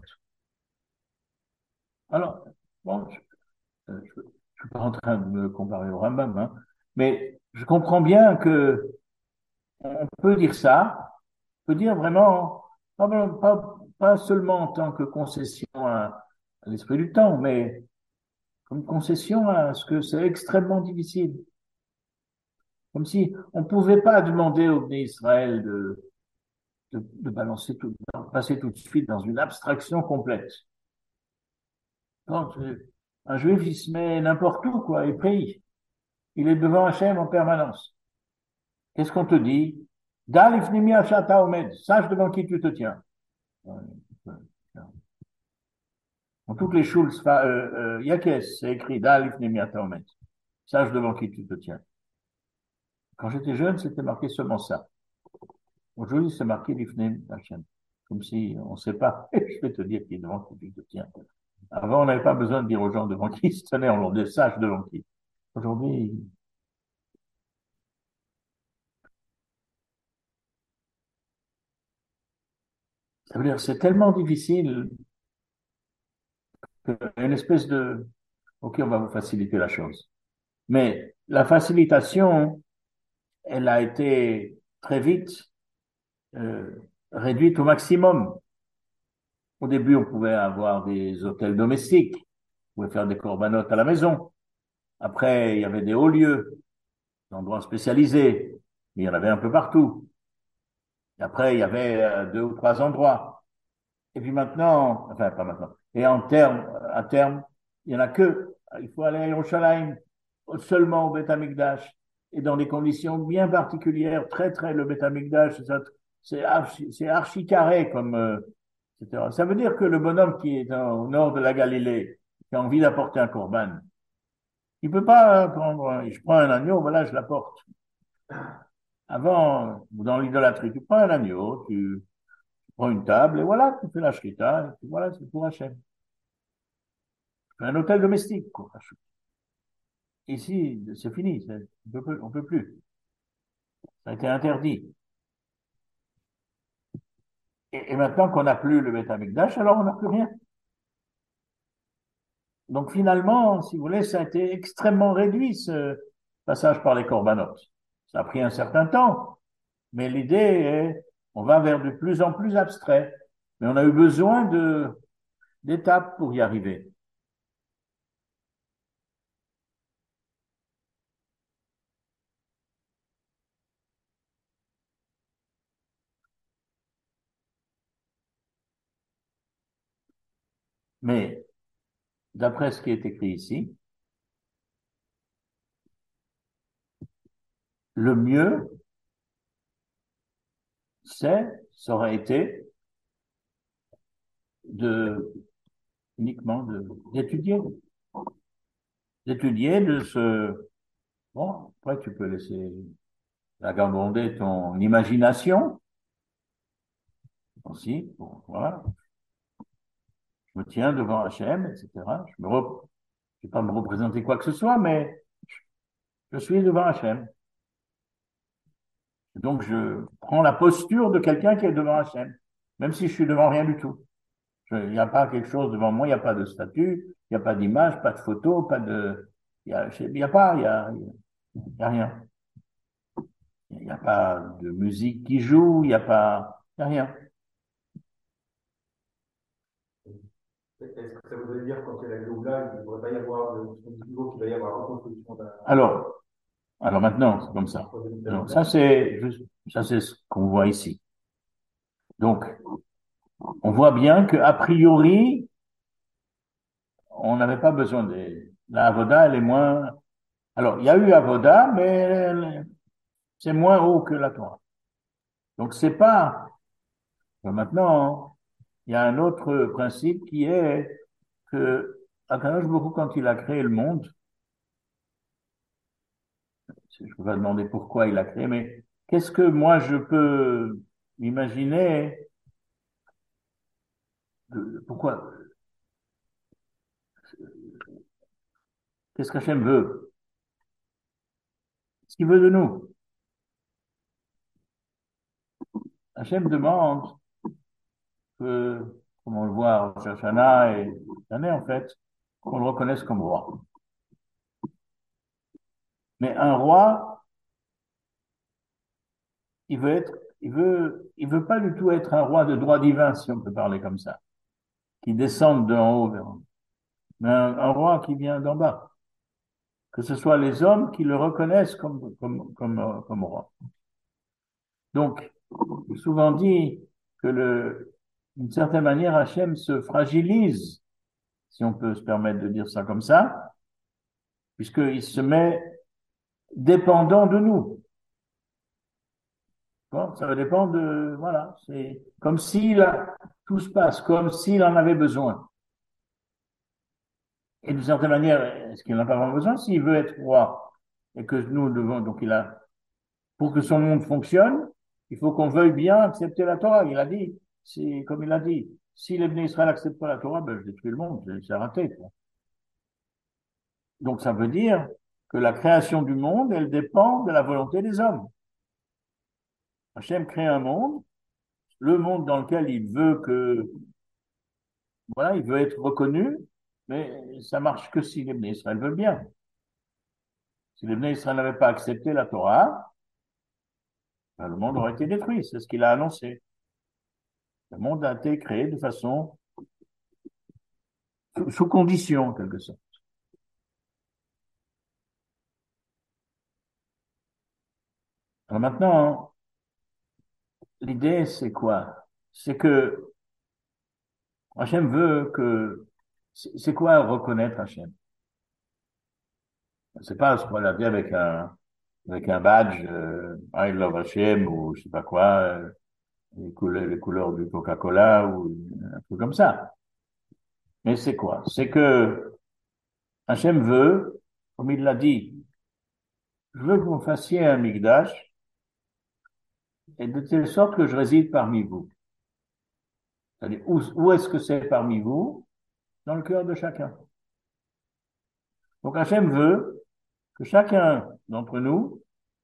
Alors, bon, je ne suis pas en train de me comparer au Rambam, hein, mais je comprends bien que on peut dire ça, on peut dire vraiment, pas, pas, pas seulement en tant que concession à, à l'esprit du temps, mais comme concession à ce que c'est extrêmement difficile. Comme si on ne pouvait pas demander au Bnei Israël de, de, de balancer tout, de passer tout de suite dans une abstraction complète. Non, Un juif, il se met n'importe où, quoi, il prie. Il est devant Hachem en permanence. Qu'est-ce qu'on te dit? Dalif nimi achata omed. Sache devant qui tu te tiens. Dans toutes les shuls, euh, euh, Yakes, c'est écrit Dalif nimi achata omed. Sache devant qui tu te tiens. Quand j'étais jeune, c'était marqué seulement ça. Aujourd'hui, c'est marqué Lifnim Hachem. Comme si on ne sait pas. Je vais te dire qui est devant qui tu te tiens. Avant, on n'avait pas besoin de dire aux gens devant qui ils se tenaient, on leur disait sache devant qui. Aujourd'hui, ça veut dire c'est tellement difficile qu'une espèce de OK, on va vous faciliter la chose. Mais la facilitation, elle a été très vite euh, réduite au maximum. Au début, on pouvait avoir des hôtels domestiques, on pouvait faire des corbanotes à la maison. Après, il y avait des hauts lieux, des endroits spécialisés, mais il y en avait un peu partout. Et après, il y avait euh, deux ou trois endroits. Et puis maintenant, enfin pas maintenant, et en terme, à terme, il y en a que, il faut aller à Yerushalayim, seulement au Beth Amikdash, et dans des conditions bien particulières, très très, le Beth Amikdash, c'est archi, c'est archi carré comme, euh, et cetera. Ça veut dire que le bonhomme qui est au nord de la Galilée, qui a envie d'apporter un corban, il peut pas prendre, je prends un agneau, voilà, je l'apporte. Avant, dans l'idolâtrie, tu prends un agneau, tu prends une table, et voilà, tu fais la shrita, et puis voilà, c'est pour Hachem. Un hôtel domestique, quoi. Ici, c'est fini, c'est- on peut, on peut plus. Ça a été interdit. Et, et maintenant qu'on n'a plus le Beth Amikdash, alors on n'a plus rien. Donc finalement, si vous voulez, ça a été extrêmement réduit, ce passage par les corbanotes. Ça a pris un certain temps, mais l'idée est, on va vers de plus en plus abstrait. Mais on a eu besoin de, d'étapes pour y arriver. Mais d'après ce qui est écrit ici, le mieux, c'est, ça aurait été de uniquement de, d'étudier, d'étudier, de se, bon, après tu peux laisser vagabonder ton imagination aussi, bon, voilà, je me tiens devant Hachem, et cetera. Je me re, je vais pas me représenter quoi que ce soit, mais je suis devant Hachem. Donc je prends la posture de quelqu'un qui est devant Hachem, même si je suis devant rien du tout. Je- Il n'y a pas quelque chose devant moi, il n'y a pas de statue, il n'y a pas d'image, pas de photo, pas de, il y a, il y a pas, il y a, il y a rien. Il n'y a pas de musique qui joue, il n'y a pas, il y a rien. Est-ce que ça voudrait dire quand il y a la Géoula, il ne devrait pas y avoir de son niveau, qu'il va y avoir une reconstruction d'un Alors, alors maintenant, c'est comme ça. projet de Donc ça, habitat? c'est juste, ça, c'est ce qu'on voit ici. Donc, on voit bien que, a priori, on n'avait pas besoin de, la Avoda, elle est moins, alors, il y a eu Avoda, mais elle- c'est moins haut que la Torah. Donc, c'est pas, maintenant, il y a un autre principe qui est que, Akadosh Baruch Hu, quand il a créé le monde, je ne peux pas demander pourquoi il a créé, mais qu'est-ce que moi je peux imaginer, de- pourquoi, qu'est-ce qu'Hachem veut? Ce qu'il veut de nous. Hachem demande que, comme on le voit au Rosh Hashanah et cette année en fait, qu'on le reconnaisse comme roi. Mais un roi, il veut être, il veut, il veut pas du tout être un roi de droit divin, si on peut parler comme ça, qui descende d'en haut vers en bas. Mais un, un roi qui vient d'en bas. Que ce soit les hommes qui le reconnaissent comme, comme, comme, euh, comme roi. Donc, j'ai souvent dit que le, d'une certaine manière, Hachem se fragilise si on peut se permettre de dire ça comme ça, puisqu'il se met dépendant de nous. Bon, ça va dépendre de, voilà, c'est comme s'il a, tout se passe comme s'il en avait besoin. Et d'une certaine manière, est-ce qu'il n'en a pas vraiment besoin s'il veut être roi et que nous devons, donc il a, pour que son monde fonctionne, il faut qu'on veuille bien accepter la Torah. Il a dit, c'est comme il a dit, si les Bnei Israël n'acceptent pas la Torah, ben je détruis le monde, c'est raté, quoi. Donc ça veut dire que la création du monde, elle dépend de la volonté des hommes. Hachem crée un monde, le monde dans lequel il veut que, voilà, il veut être reconnu, mais ça marche que si les Bnei Israël veulent bien. Si les Bnei Israël n'avaient pas accepté la Torah, ben, le monde aurait été détruit. C'est ce qu'il a annoncé. Le monde a été créé de façon sous, sous condition, en quelque sorte. Alors maintenant, l'idée, c'est quoi? C'est que Hachem veut que... C'est quoi reconnaître Hachem? C'est pas ce qu'on a dit avec un, avec un badge, euh, I love Hachem ou je sais pas quoi, euh, les couleurs, les couleurs du Coca-Cola ou un truc comme ça. Mais c'est quoi? C'est que Hachem veut, comme il l'a dit, je veux que vous fassiez un migdash et de telle sorte que je réside parmi vous. C'est-à-dire, où, où est-ce que c'est parmi vous? Dans le cœur de chacun. Donc Hachem veut que chacun d'entre nous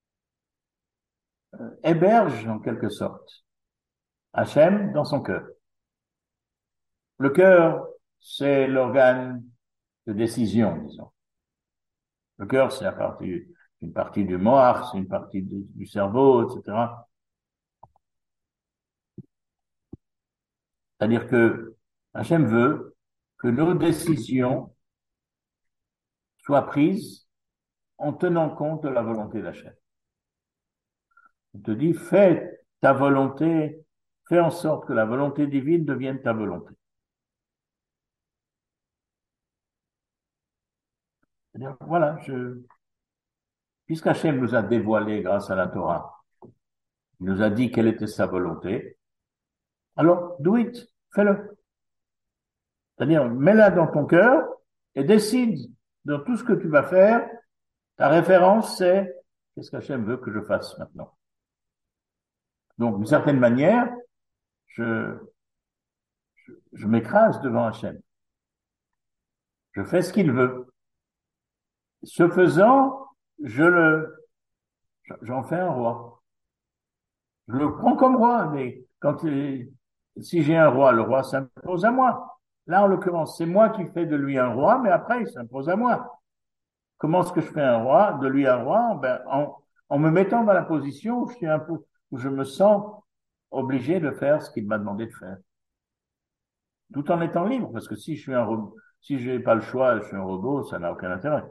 euh, héberge en quelque sorte Hachem dans son cœur. Le cœur, c'est l'organe de décision, disons. Le cœur, c'est la partie, une partie du moach, c'est une partie du, du cerveau, et cetera. C'est-à-dire que Hachem veut que nos décisions soient prises en tenant compte de la volonté d'Hachem. On te dit, fais ta volonté, fais en sorte que la volonté divine devienne ta volonté. C'est-à-dire, voilà, je, puisqu'Hachem nous a dévoilé grâce à la Torah, il nous a dit quelle était sa volonté, alors, do it, fais-le. C'est-à-dire, mets-la dans ton cœur et décide dans tout ce que tu vas faire. Ta référence, c'est qu'est-ce qu'Hachem veut que je fasse maintenant. Donc, d'une certaine manière, je, je, je m'écrase devant Hachem. Je fais ce qu'il veut. Ce faisant, je le, j'en fais un roi. Je le prends comme roi, mais quand il, si j'ai un roi, le roi s'impose à moi. Là, en l'occurrence, c'est moi qui fais de lui un roi, mais après, il s'impose à moi. Comment est-ce que je fais un roi, de lui un roi? Ben, en, en me mettant dans la position où je suis un peu, où je me sens obligé de faire ce qu'il m'a demandé de faire. Tout en étant libre, parce que si je suis un robot, si j'ai pas le choix, je suis un robot, ça n'a aucun intérêt.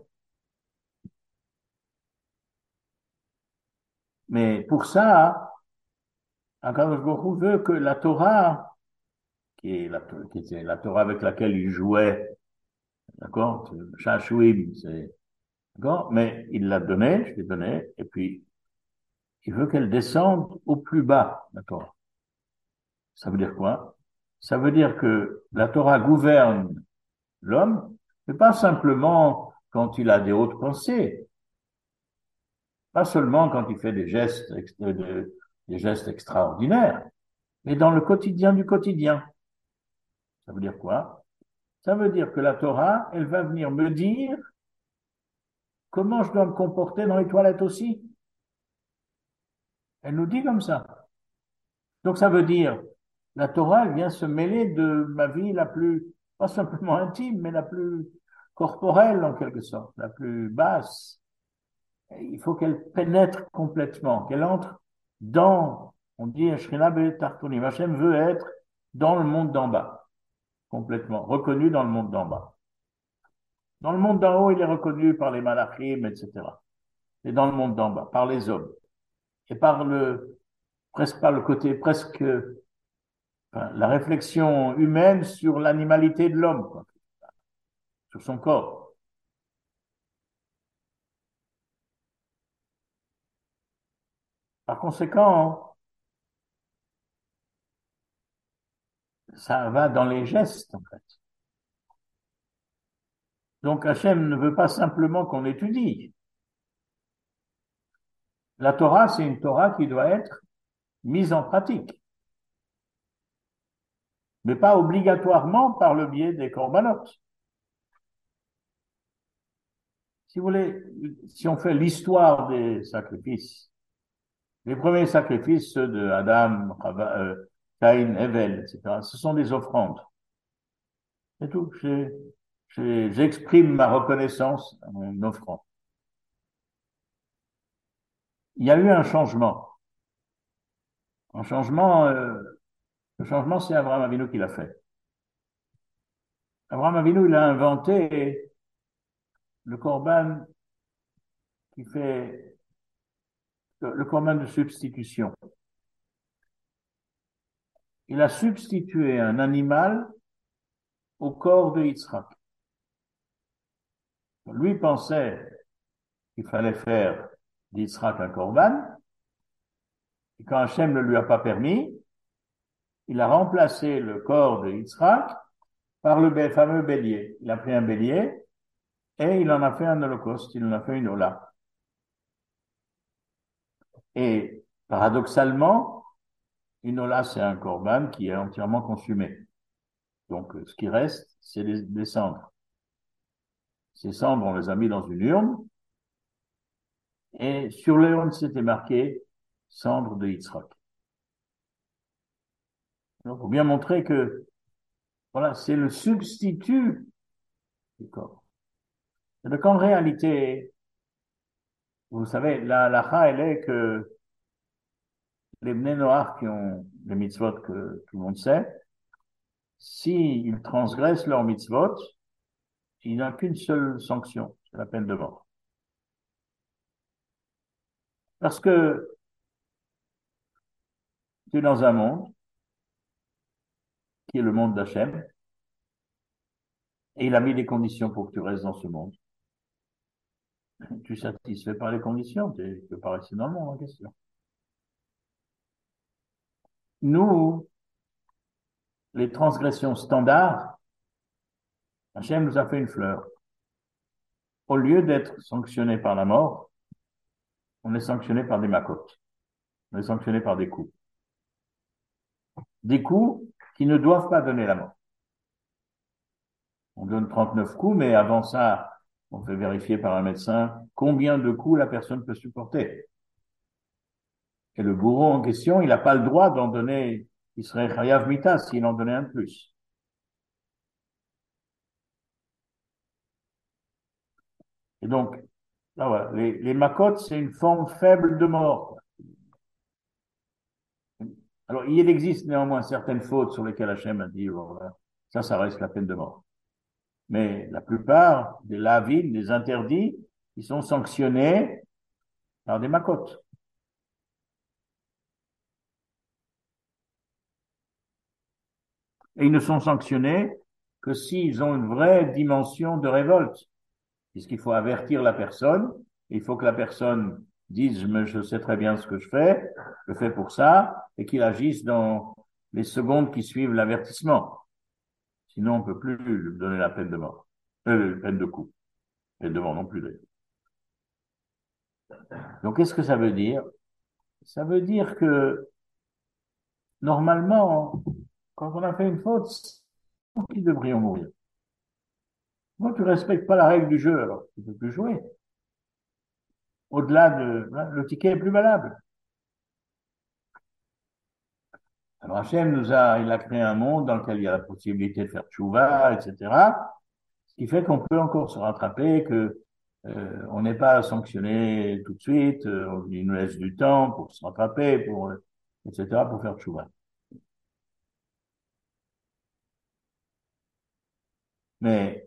Mais pour ça, Akadosh Baruch Hu veut que la Torah, qui est la, qui est la Torah avec laquelle il jouait, d'accord, Shashouim, c'est, d'accord, mais il l'a donnée, je l'ai donnée, et puis il veut qu'elle descende au plus bas, la Torah. Ça veut dire quoi? Ça veut dire que la Torah gouverne l'homme, mais pas simplement quand il a des hautes pensées, pas seulement quand il fait des gestes, des gestes extraordinaires, mais dans le quotidien du quotidien. Ça veut dire quoi? Ça veut dire que la Torah, elle va venir me dire comment je dois me comporter dans les toilettes aussi. Elle nous dit comme ça. Donc ça veut dire, la Torah, elle vient se mêler de ma vie la plus, pas simplement intime, mais la plus corporelle en quelque sorte, la plus basse. Et il faut qu'elle pénètre complètement, qu'elle entre dans, on dit, Shekhinah Be'tartonim. Hachem veut être dans le monde d'en bas, complètement, reconnu dans le monde d'en bas. Dans le monde d'en haut, il est reconnu par les malachim, et cetera. Et dans le monde d'en bas, par les hommes. Et par le, presque par le côté, presque, enfin, la réflexion humaine sur l'animalité de l'homme, quoi. sur son corps. Par conséquent, ça va dans les gestes, en fait. Donc Hachem ne veut pas simplement qu'on étudie. La Torah, c'est une Torah qui doit être mise en pratique, mais pas obligatoirement par le biais des corbanotes. Si vous voulez, si on fait l'histoire des sacrifices, les premiers sacrifices, ceux de Adam, Chava- euh, Caïn, Hevel, et cetera, ce sont des offrandes. C'est tout. J'ai- j'ai- J'exprime ma reconnaissance en offrant. Il y a eu un changement. Un changement, euh, le changement, c'est Abraham Avinu qui l'a fait. Abraham Avinu, il a inventé le corban qui fait le, le corban de substitution. Il a substitué un animal au corps de Yitzhak. Lui pensait qu'il fallait faire d'Yitzhak un corban, et quand Hachem ne lui a pas permis, il a remplacé le corps de Yitzhak par le fameux bélier. Il a pris un bélier et il en a fait un holocauste, il en a fait une ola. Et paradoxalement, une ola, c'est un corban qui est entièrement consumé. Donc, ce qui reste, c'est des, des cendres. Ces cendres, on les a mis dans une urne, et sur l'urne, c'était marqué cendres de Yitzhak. Donc, il faut bien montrer que, voilà, c'est le substitut du corps. Et donc, en réalité, vous savez, la halakha, elle est que les Bnei Noach qui ont les mitzvot que tout le monde sait, s'ils transgressent leurs mitzvot, il n'y a qu'une seule sanction, c'est la peine de mort. Parce que tu es dans un monde qui est le monde d'Hachem, et il a mis des conditions pour que tu restes dans ce monde. Tu es satisfait par les conditions, tu ne peux pas rester dans le monde en question. Nous, les transgressions standards, Hachem nous a fait une fleur. Au lieu d'être sanctionné par la mort, on est sanctionné par des macotes. On est sanctionné par des coups. Des coups qui ne doivent pas donner la mort. On donne trente-neuf coups, mais avant ça, on fait vérifier par un médecin combien de coups la personne peut supporter. Et le bourreau en question, il n'a pas le droit d'en donner, il serait chayav mita s'il en donnait un de plus. Et donc, là, voilà, les, les macotes, c'est une forme faible de mort. Alors, il existe néanmoins certaines fautes sur lesquelles Hachem a dit, voilà, ça, ça reste la peine de mort. Mais la plupart des lavines, des interdits, ils sont sanctionnés par des macotes. Et ils ne sont sanctionnés que s'ils ont une vraie dimension de révolte. Puisqu'il faut avertir la personne, il faut que la personne dise, je, je sais très bien ce que je fais, je fais pour ça, et qu'il agisse dans les secondes qui suivent l'avertissement. Sinon, on ne peut plus lui donner la peine de mort, euh, la peine de coup. Et de mort non plus d'ailleurs. Donc, qu'est-ce que ça veut dire? Ça veut dire que, normalement, quand on a fait une faute, qui devrions mourir? Moi, tu respectes pas la règle du jeu, alors tu peux plus jouer. Au-delà de, le ticket est plus valable. Alors Hachem nous a, il a créé un monde dans lequel il y a la possibilité de faire tchouva, et cetera. Ce qui fait qu'on peut encore se rattraper, que euh, on n'est pas sanctionné tout de suite, euh, il nous laisse du temps pour se rattraper, pour, et cetera, pour faire tchouva. Mais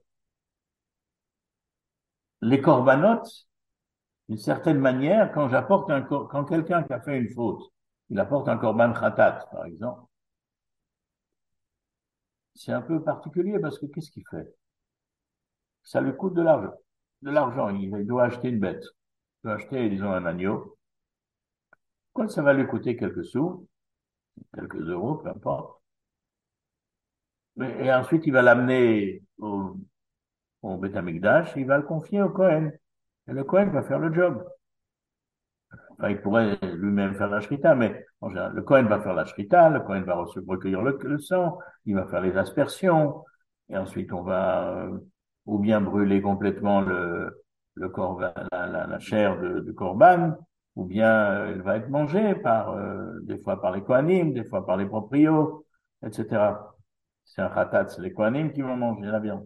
les corbanotes, d'une certaine manière, quand j'apporte un, quand quelqu'un qui a fait une faute, il apporte un korban khatat, par exemple, c'est un peu particulier parce que qu'est-ce qu'il fait? ça lui coûte de l'argent. De l'argent, il doit acheter une bête. Il doit acheter, disons, un agneau. Quand ça va lui coûter quelques sous, quelques euros, peu importe. Mais- Et ensuite, il va l'amener au, au Beth Amikdash, il va le confier au Cohen. Et le Cohen va faire le job. Enfin, il pourrait lui-même faire la shrita, mais en général, le Cohen va faire la shrita, le Cohen va recueillir le, le sang, il va faire les aspersions, et ensuite on va euh, ou bien brûler complètement le, le corban, la, la, la chair de, de corban, ou bien euh, elle va être mangée par euh, des fois par les Kohanim, des fois par les proprios, et cetera. C'est un khatat, c'est les Kohanim qui vont manger la viande.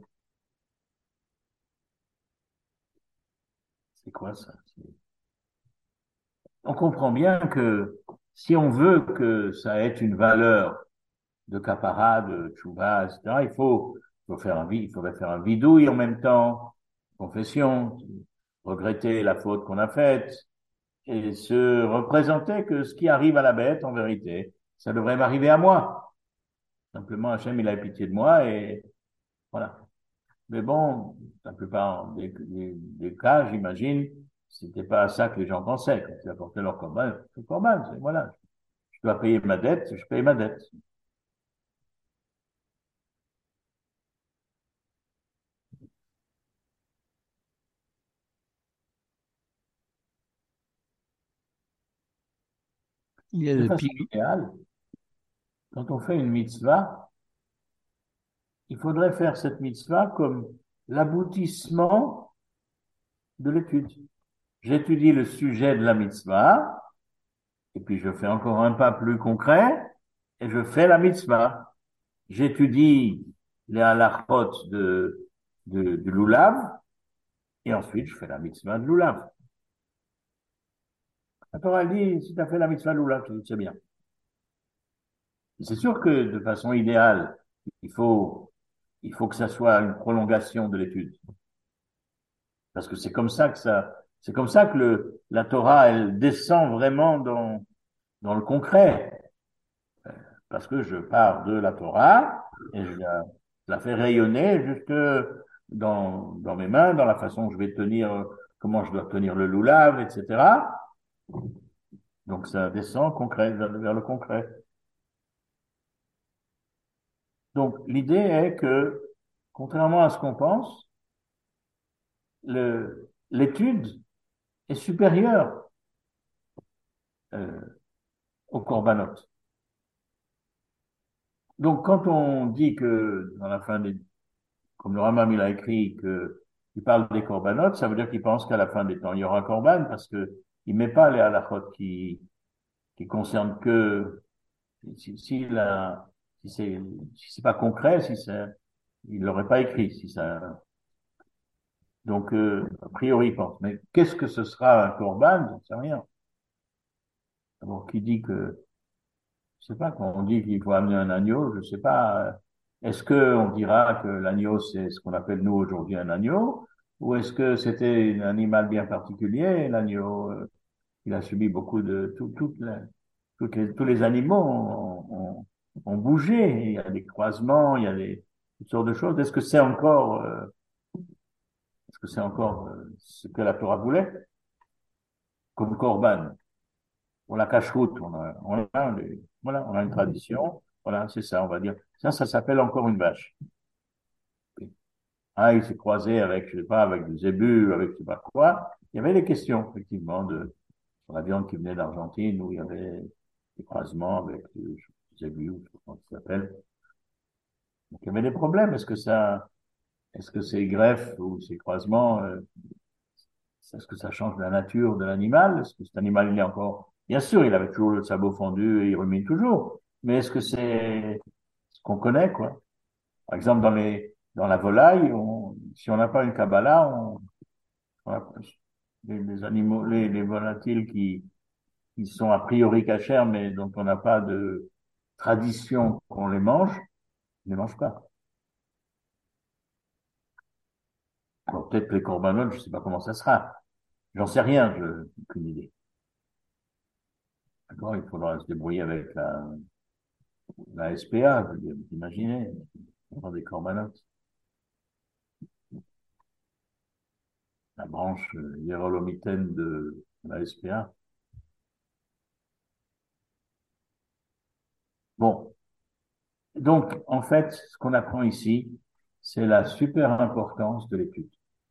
C'est quoi ça? On comprend bien que si on veut que ça ait une valeur de capara, de tchouva, et cetera, il faut, il faut faire un, il faudrait faire un bidouille en même temps, confession, regretter la faute qu'on a faite et se représenter que ce qui arrive à la bête, en vérité, ça devrait m'arriver à moi. Simplement, Hachem, il a pitié de moi et voilà. Mais bon, la plupart des, des, des cas, j'imagine, c'était pas ça que les gens pensaient quand ils apportaient leur corban. Le corban, c'est voilà, je dois payer ma dette, je paye ma dette. Il y a De le façon pire. idéale, quand on fait une mitzvah, il faudrait faire cette mitzvah comme l'aboutissement de l'étude. J'étudie le sujet de la mitzvah, et puis je fais encore un pas plus concret, et je fais la mitzvah. J'étudie les halachot de, de, de l'oulav, et ensuite je fais la mitzvah de l'oulav. La Torah dit, si tu as fait la mitzvah de l'oulav, tu dis, c'est bien. C'est sûr que de façon idéale, il faut, il faut que ça soit une prolongation de l'étude. Parce que c'est comme ça que ça, c'est comme ça que le, la Torah, elle descend vraiment dans, dans le concret. Parce que je pars de la Torah et je la, je la fais rayonner jusque dans, dans mes mains, dans la façon dont je vais tenir, comment je dois tenir le loulav, et cetera. Donc ça descend concret, vers, vers le concret. Donc l'idée est que, contrairement à ce qu'on pense, le, l'étude est supérieure euh, au korbanot. Donc, quand on dit que, dans la fin des, comme le Rambam il a écrit que, il parle des corbanotes, ça veut dire qu'il pense qu'à la fin des temps, il y aura corban parce que il met pas les halachot qui, qui concernent que, si, si la, si c'est, si c'est pas concret, si c'est, il l'aurait pas écrit, si ça, donc, euh, a priori, il pense. Mais qu'est-ce que ce sera un corban? Je ne sais rien. Alors, qui dit que, je sais pas, quand on dit qu'il faut amener un agneau, je sais pas, euh, est-ce que on dira que l'agneau, c'est ce qu'on appelle nous aujourd'hui un agneau, ou est-ce que c'était un animal bien particulier, l'agneau, euh, il a subi beaucoup de, tout, toutes les, toutes les, tous les animaux ont, ont, ont bougé, il y a des croisements, il y a des, toutes sortes de choses. Est-ce que c'est encore, euh, est-ce que c'est encore euh, ce que la Torah voulait, comme corban? Pour la cache-route, on a, on a, les- voilà, on a une tradition. Voilà, c'est ça, on va dire. Ça, ça s'appelle encore une vache. Ah, il s'est croisé avec, je sais pas, avec des zébus, avec je sais pas quoi. Il y avait des questions, effectivement, de, sur la viande qui venait d'Argentine, où il y avait des croisements avec des zébus, ou je sais pas comment ça s'appelle. Donc, il y avait des problèmes. Est-ce que ça, est-ce que ces greffes ou ces croisements, euh, est-ce que ça change la nature de l'animal? Est-ce que cet animal, il est encore, bien sûr, il avait toujours le sabot fendu et il rumine toujours. Mais est-ce que c'est ce qu'on connaît, quoi? Par exemple, dans les, dans la volaille, on, si on n'a pas une Kabbalah, on, on a- les, les animaux, les, les volatiles qui, qui sont a priori cachers, mais dont on n'a pas de tradition qu'on les mange, on ne les mange pas. Bon, peut-être que les corbanotes, je ne sais pas comment ça sera. J'en sais rien, je n'ai aucune idée. D'accord, il faudra se débrouiller avec la, la S P A, je veux dire, vous imaginez, on prend des corbanotes. la branche hiérolomitaine de la S P A. Bon, donc en fait, ce qu'on apprend ici, c'est la super importance de l'étude.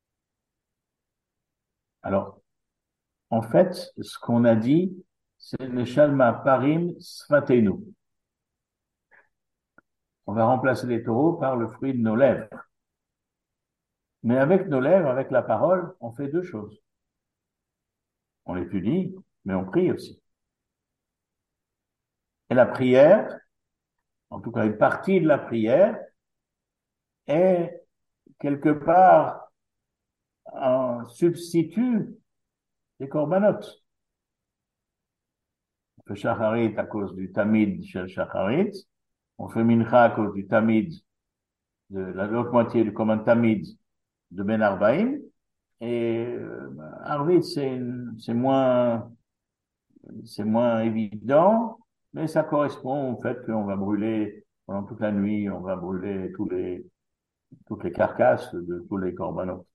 Alors, en fait, ce qu'on a dit, c'est le shalma parim sfatenu. On va remplacer les taureaux par le fruit de nos lèvres. Mais avec nos lèvres, avec la parole, on fait deux choses. On étudie, mais on prie aussi. Et la prière, en tout cas une partie de la prière, est quelque part un substitut des corbanotes. On fait shacharit à cause du tamid shel shacharit, on fait mincha à cause du tamid, de l'autre moitié du command tamid de Ben Arbaïm, et euh, Arvit, c'est c'est moins, c'est moins évident, mais ça correspond au fait qu'on va brûler pendant toute la nuit, on va brûler tous les, toutes les carcasses de tous les corbanotes.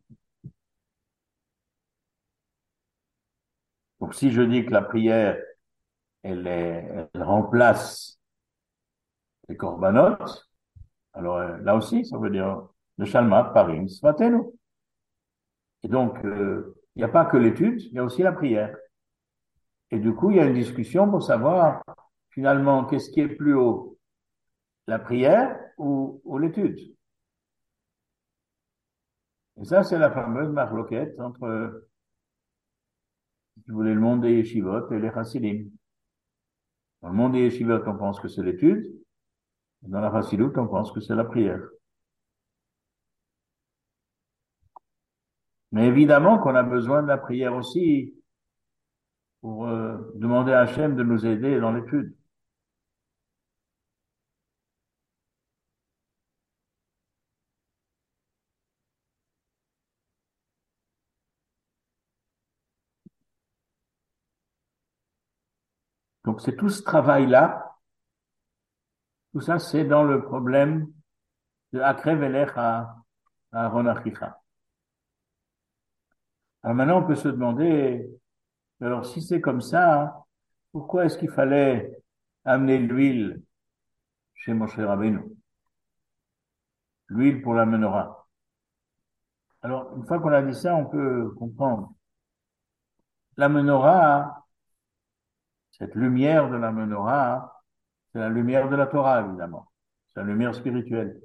Donc, si je dis que la prière, elle, est, elle remplace les corbanotes, alors euh, là aussi, ça veut dire le shalmat parim svatenu. Et donc, euh, il n'y a pas que l'étude, il y a aussi la prière. Et du coup, il y a une discussion pour savoir finalement qu'est-ce qui est plus haut, la prière ou, ou l'étude. Et ça, c'est la fameuse marloquette entre, si vous voulez, le monde des yeshivot et les chassidim. Dans le monde des yeshivot, on pense que c'est l'étude. Dans la chassidoute, on pense que c'est la prière. Mais évidemment qu'on a besoin de la prière aussi pour euh, demander à Hachem de nous aider dans l'étude. Donc c'est tout ce travail-là, tout ça c'est dans le problème de Akrev Elech à Aaron Achicha. Alors maintenant on peut se demander, alors si c'est comme ça, pourquoi est-ce qu'il fallait amener l'huile chez Moshe Rabbeinu? L'huile pour la menorah. Alors une fois qu'on a dit ça, on peut comprendre. La menorah, cette lumière de la menorah, c'est la lumière de la Torah évidemment. C'est la lumière spirituelle.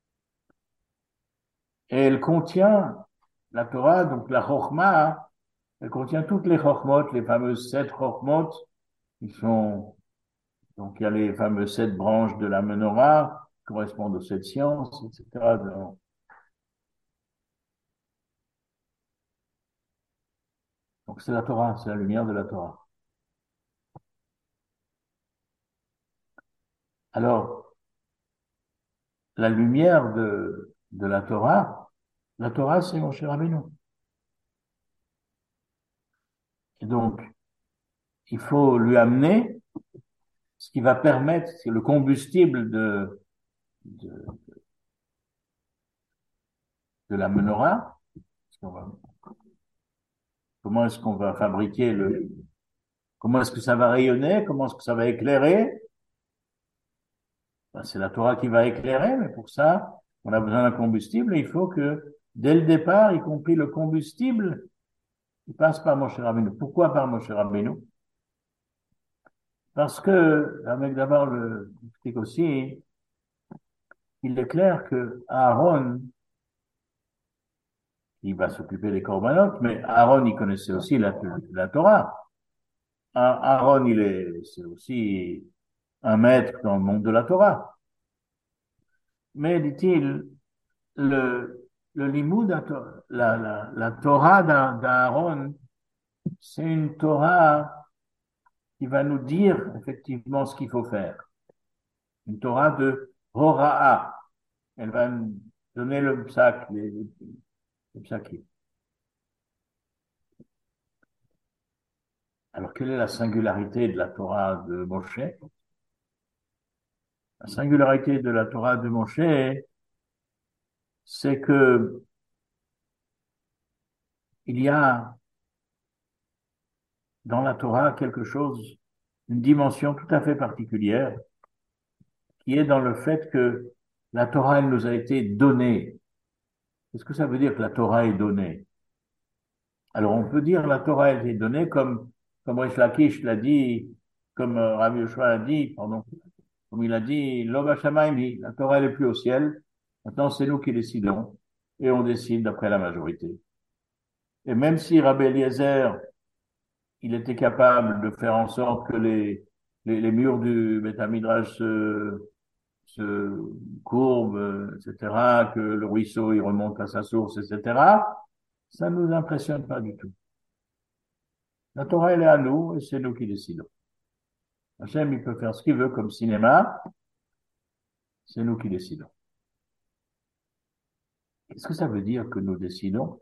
Et elle contient la Torah, donc la Chokhmah, elle contient toutes les Chokhmot, les fameuses sept Chokhmot, qui sont, donc il y a les fameuses sept branches de la menorah, qui correspondent aux sept sciences, et cetera. Donc donc c'est la Torah, c'est la lumière de la Torah. Alors, la lumière de, de la Torah, la Torah, c'est Moshe Rabbeinu. Et donc, il faut lui amener ce qui va permettre, c'est le combustible de, de, de la menorah. Comment est-ce qu'on va fabriquer le, comment est-ce que ça va rayonner, comment est-ce que ça va éclairer? Ben, c'est la Torah qui va éclairer, mais pour ça, on a besoin d'un combustible et il faut que, dès le départ, y compris le combustible, il passe par Moshe Rabbeinu. Pourquoi par Moshe Rabbeinu? Parce que, avec d'abord le explique aussi, il est clair que Aaron, il va s'occuper des corbanotes, mais Aaron, il connaissait aussi la, la Torah. Aaron, il est, c'est aussi un maître dans le monde de la Torah. Mais, dit-il, le, le limoud, la, la, la Torah d'Aaron, c'est une Torah qui va nous dire effectivement ce qu'il faut faire. Une Torah de Hora'a. Elle va nous donner le psak, les, les psakim. Alors, quelle est la singularité de la Torah de Moshe? La singularité de la Torah de Moshe, c'est que il y a dans la Torah quelque chose, une dimension tout à fait particulière, qui est dans le fait que la Torah, elle nous a été donnée. Qu'est-ce que ça veut dire que la Torah est donnée? Alors, on peut dire que la Torah a été donnée comme, comme Rish Lakish l'a dit, comme euh, Rabbi Yoshua l'a dit, pardon, comme il a dit, Lo b'shamayim, la Torah, elle est plus au ciel. Maintenant, c'est nous qui décidons, et on décide d'après la majorité. Et même si Rabbi Eliezer, il était capable de faire en sorte que les, les, les murs du Beth Midrash se, se courbent, euh, et cetera, que le ruisseau, il remonte à sa source, et cetera, ça ne nous impressionne pas du tout. La Torah, elle est à nous, et c'est nous qui décidons. Hachem, il peut faire ce qu'il veut comme cinéma, c'est nous qui décidons. Qu'est-ce que ça veut dire que nous décidons?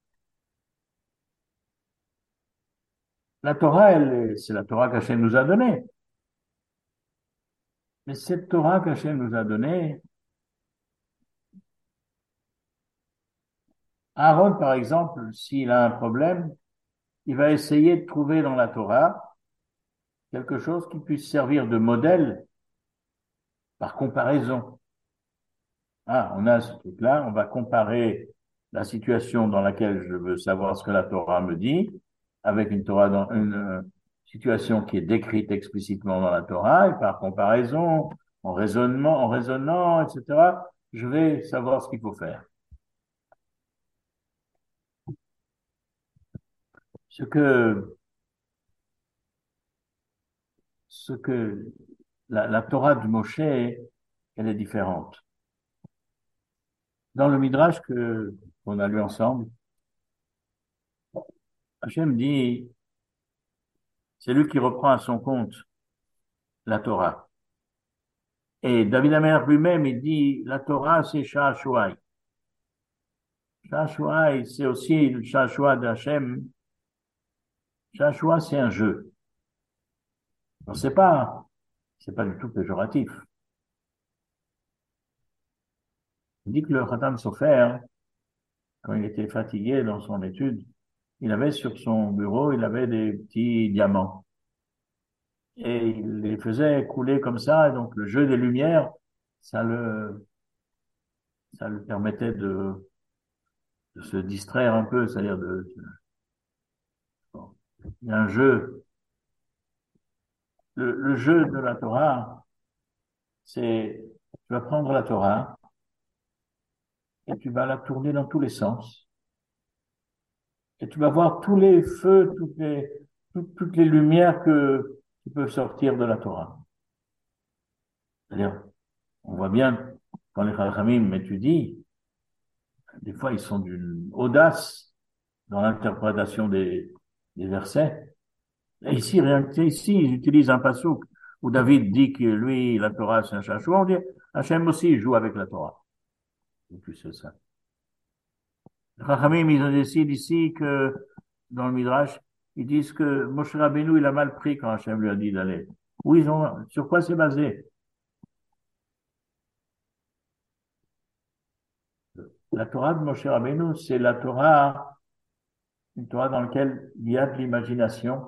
La Torah, elle, c'est la Torah qu'Hachem nous a donnée. Mais cette Torah qu'Hachem nous a donnée, Aaron, par exemple, s'il a un problème, il va essayer de trouver dans la Torah quelque chose qui puisse servir de modèle par comparaison. Ah, on a ce truc-là, on va comparer la situation dans laquelle je veux savoir ce que la Torah me dit avec une Torah dans une euh, situation qui est décrite explicitement dans la Torah et par comparaison, en raisonnement, en raisonnant, et cetera, je vais savoir ce qu'il faut faire. Ce que, ce que la, la Torah de Moshe, elle est différente. Dans le Midrash que qu'on a lu ensemble, Hachem dit, c'est lui qui reprend à son compte la Torah. Et David Amer lui-même, il dit, la Torah, c'est Sha'ashuai. Sha'ashuai, c'est aussi le Sha'ashua d'Hachem. Sha'ashua, c'est un jeu. On sait pas, c'est pas du tout péjoratif. Il dit que le Khatam Sofer, quand il était fatigué dans son étude, il avait sur son bureau, il avait des petits diamants. Et il les faisait couler comme ça, et donc le jeu des lumières, ça le, ça le permettait de, de se distraire un peu, c'est-à-dire de, bon, il y a un jeu. Le, le jeu de la Torah, c'est, tu vas prendre la Torah et tu vas la tourner dans tous les sens. Et tu vas voir tous les feux, toutes les, toutes, toutes les lumières que, qui peuvent sortir de la Torah. C'est-à-dire, on voit bien, quand les Chachamim étudient, des fois ils sont d'une audace dans l'interprétation des, des versets. Et ici, rien que ici, ils utilisent un passouk où David dit que lui, la Torah, c'est un chachou. On dit, Hachem aussi joue avec la Torah. Et puis c'est ça. Les Chachamim, ils décident ici que, dans le Midrash, ils disent que Moshe Rabbeinu, il a mal pris quand Hachem lui a dit d'aller. Où ils ont, sur quoi c'est basé? La Torah de Moshe Rabbeinu, c'est la Torah, une Torah dans laquelle il y a de l'imagination,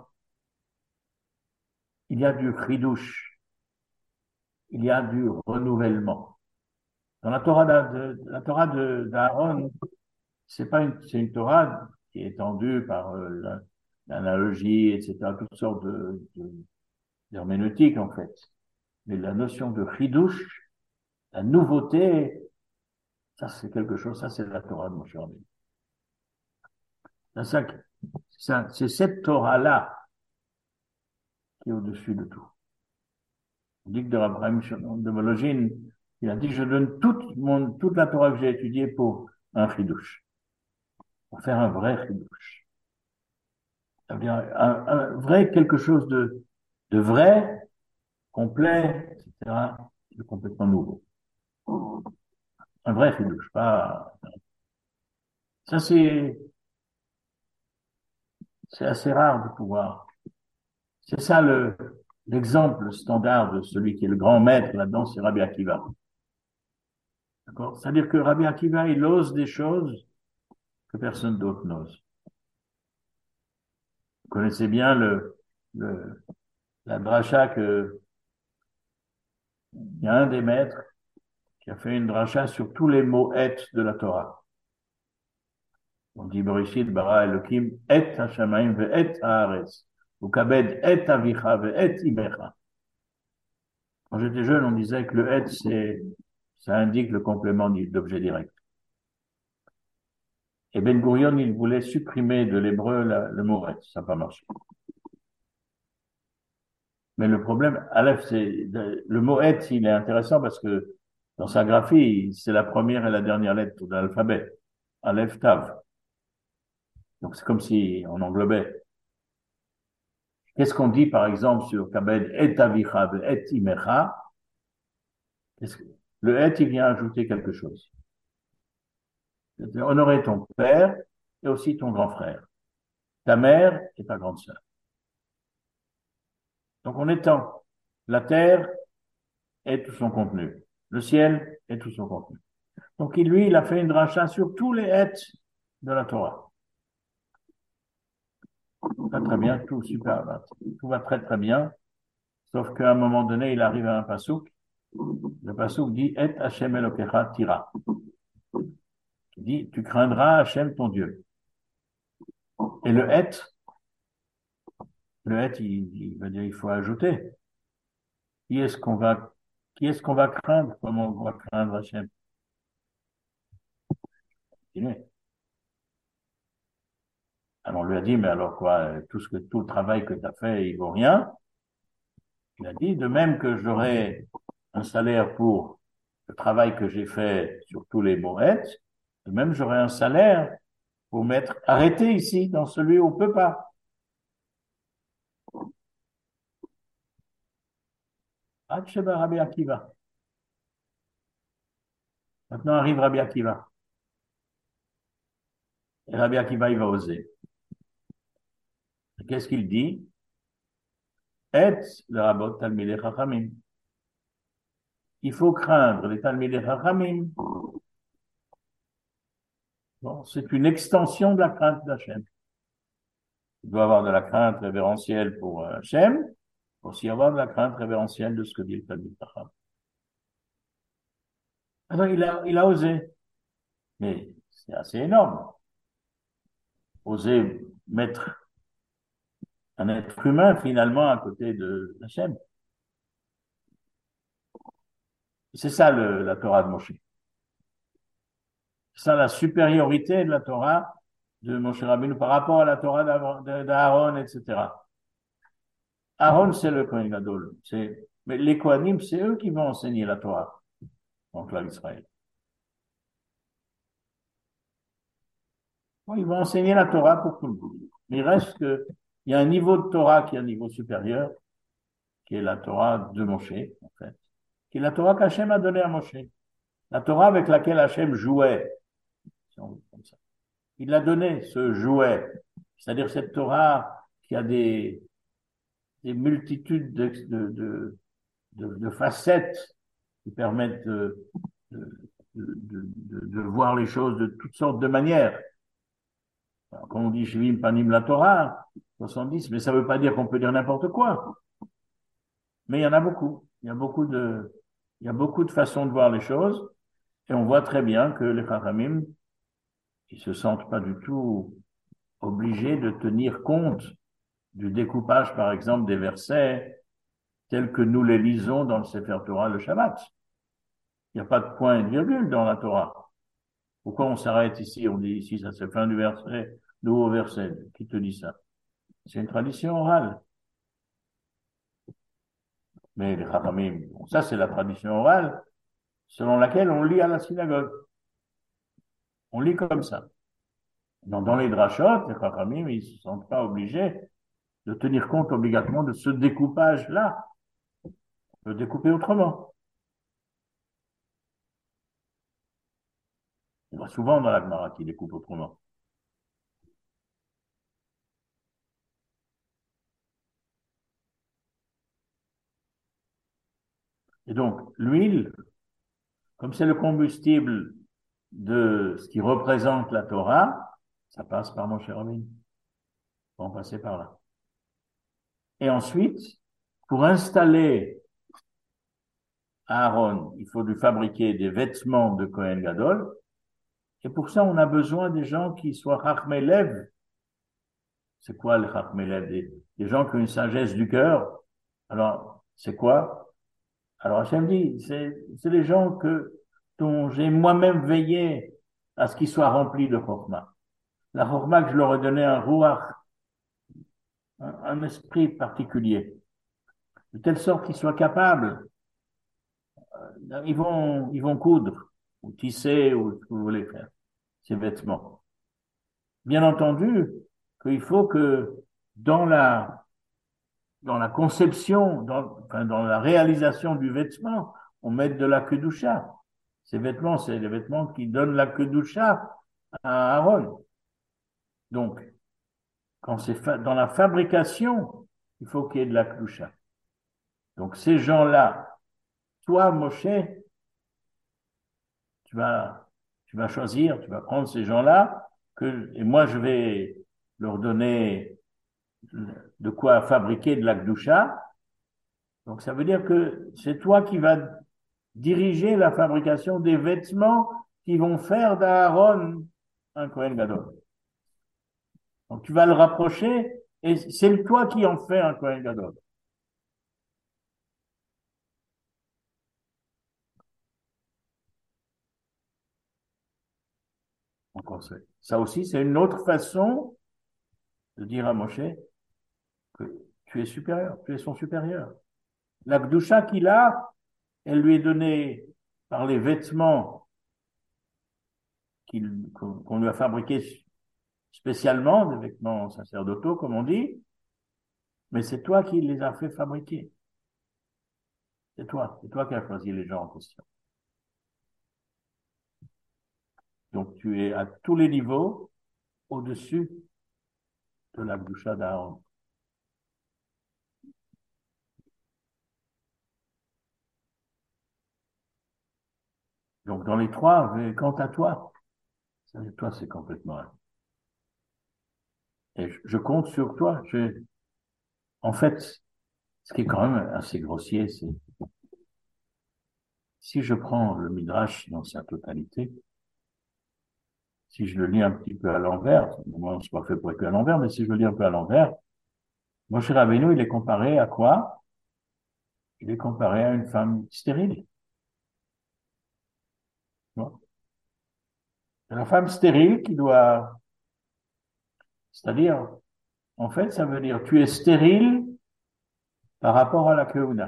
il y a du chidouche, il y a du renouvellement. Dans la Torah de, la Torah de, d'Aaron, c'est pas une, c'est une Torah qui est étendue par euh, l'analogie, et cetera, toutes sortes de, de, d'herméneutique, en fait. Mais la notion de chidouche, la nouveauté, ça c'est quelque chose, ça c'est la Torah de Moshe Rabbeinu. C'est ça, c'est cette Torah-là qui est au-dessus de tout. On dit que de Abraham de Vologine, il a dit, je donne toute mon, toute la Torah que j'ai étudiée pour un chidouche. Pour faire un vrai chidouche. Ça veut dire un, un vrai quelque chose de, de vrai, complet, et cetera, de complètement nouveau. Un vrai chidouche, pas, ça c'est, c'est assez rare de pouvoir. C'est ça le, l'exemple standard de celui qui est le grand maître là-dedans, c'est Rabbi Akiva. D'accord? C'est-à-dire que Rabbi Akiva, il ose des choses que personne d'autre n'ose. Vous connaissez bien le, le, la dracha que, il y a un des maîtres qui a fait une dracha sur tous les mots et de la Torah. On dit Bereshit bara Elokim et hashamayim ve et haaretz, ukabed et avicha ve et imecha. Quand j'étais jeune, on disait que le et, c'est, ça indique le complément d'objet direct. Et Ben Gurion, il voulait supprimer de l'hébreu la- le mot et, ça n'a pas marché. Mais le problème, Aleph, c'est, le mot et, il est intéressant parce que dans sa graphie, c'est la première et la dernière lettre de l'alphabet. Aleph, Tav. Donc c'est comme si on englobait. Qu'est-ce qu'on dit, par exemple, sur Kabed et Avicha et Imecha? Qu'est-ce que- Le et, il vient ajouter quelque chose. C'est-à-dire honorer ton père et aussi ton grand frère, ta mère et ta grande sœur. Donc on étend la terre et tout son contenu, le ciel et tout son contenu. Donc lui, il a fait une dracha sur tous les et de la Torah. Très très bien, tout super, tout va très très bien, sauf qu'à un moment donné, il arrive à un pasouk. Le pasouk dit et Hashem Elokecha tira. Il dit tu craindras Hashem ton Dieu. Et le et, le et, il, il veut dire il faut ajouter. Qui est-ce qu'on va, qui est-ce qu'on va craindre? Comment on va craindre Hachem? Continuez. Alors on lui a dit, mais alors quoi, tout ce que, tout le travail que tu as fait, il vaut rien. Il a dit, de même que j'aurai un salaire pour le travail que j'ai fait sur tous les moettes, de même j'aurai un salaire pour m'être arrêté ici, dans celui où on peut pas. Hacheba Rabbi Akiva. Maintenant arrive Rabbi Akiva. Et Rabbi Akiva, il va oser. Qu'est-ce qu'il dit? Et le rabot Talmidei Chachamim. Il faut craindre les Talmidei Chachamim. Bon, c'est une extension de la crainte d'Hachem. Il doit avoir de la crainte révérentielle pour euh, Hachem, il faut aussi avoir de la crainte révérentielle de ce que dit le Talmid Chacham. Alors, il a, il a osé, mais c'est assez énorme. Oser mettre un être humain finalement à côté de Hachem. C'est ça le, la Torah de Moshe. C'est ça la supériorité de la Torah de Moshe Rabbeinu par rapport à la Torah d'Aaron, et cetera. Aaron, c'est le Kohen Gadol. C'est, mais les Kohanim, c'est eux qui vont enseigner la Torah en clave Israël. Bon, ils vont enseigner la Torah pour tout le monde. Mais il reste que, il y a un niveau de Torah qui est un niveau supérieur, qui est la Torah de Moshe, en fait, qui est la Torah qu'Hachem a donnée à Moshe. La Torah avec laquelle Hachem jouait, si on veut comme ça. Il l'a donné, ce jouet. C'est-à-dire cette Torah qui a des, des multitudes de, de, de, de, de facettes qui permettent de, de, de, de, de voir les choses de toutes sortes de manières. Alors, quand on dit Shivim Panim la Torah, soixante-dix, mais ça ne veut pas dire qu'on peut dire n'importe quoi. Mais il y en a beaucoup. Il y a beaucoup de, il y a beaucoup de façons de voir les choses. Et on voit très bien que les Chachamim, ils se sentent pas du tout obligés de tenir compte du découpage, par exemple, des versets tels que nous les lisons dans le Sefer Torah le Shabbat. Il n'y a pas de point et de virgule dans la Torah. Pourquoi on s'arrête ici? On dit ici, ça c'est fin du verset, nouveau verset. Qui te dit ça? C'est une tradition orale. Mais les Chachamim, bon, ça c'est la tradition orale selon laquelle on lit à la synagogue. On lit comme ça. Dans, dans les drachot, les Chachamim, ils ne se sentent pas obligés de tenir compte obligatoirement de ce découpage-là. On peut découper autrement. On voit souvent dans la Gemara qui découpe autrement. Et donc, l'huile, comme c'est le combustible de ce qui représente la Torah, ça passe par Moshe Rabbeinu. vont passer par là. Et ensuite, pour installer Aaron, il faut lui fabriquer des vêtements de Kohen Gadol. Et pour ça, on a besoin des gens qui soient Chachmei Lev. C'est quoi les Chachmei Lev? Des, des gens qui ont une sagesse du cœur. Alors, c'est quoi? Alors, Hachem dit, c'est, c'est les gens que, dont j'ai moi-même veillé à ce qu'ils soient remplis de Chorma. La Chorma que je leur ai donné un Ruach, un, un esprit particulier, de telle sorte qu'ils soient capables. Ils vont, ils vont coudre, ou tisser, ou ce que vous voulez faire, ces vêtements. Bien entendu, qu'il faut que dans la, dans la conception, dans, enfin, dans la réalisation du vêtement, on mette de la kedusha. Ces vêtements, c'est les vêtements qui donnent la kedusha à Aaron. Donc, quand c'est fa- dans la fabrication, il faut qu'il y ait de la kedusha. Donc, ces gens-là, toi, Moshe, tu vas, tu vas choisir, tu vas prendre ces gens-là, que, et moi, je vais leur donner de quoi fabriquer de la kedusha. Donc, ça veut dire que c'est toi qui vas diriger la fabrication des vêtements qui vont faire d'Aaron un Kohen Gadol. Donc, tu vas le rapprocher et c'est toi qui en fais un Kohen Gadol. Donc, on sait. Ça aussi, c'est une autre façon de dire à Moshe que tu es supérieur, tu es son supérieur. La Gdusha qu'il a, elle lui est donnée par les vêtements qu'il, qu'on, qu'on lui a fabriqués spécialement, des vêtements sacerdotaux, comme on dit, mais c'est toi qui les as fait fabriquer. C'est toi, c'est toi qui as choisi les gens en question. Donc tu es à tous les niveaux au-dessus de la Gdusha d'Aaron. Donc dans les trois, quant à toi, toi c'est complètement. Et je, je compte sur toi. Je, en fait, ce qui est quand même assez grossier, c'est si je prends le Midrash dans sa totalité, si je le lis un petit peu à l'envers, moi, c'est pas fait pour être à l'envers, mais si je le lis un peu à l'envers, Moshe Rabbeinu, il est comparé à quoi? Il est comparé à une femme stérile. C'est la femme stérile qui doit, c'est-à-dire, en fait, ça veut dire tu es stérile par rapport à la keuna.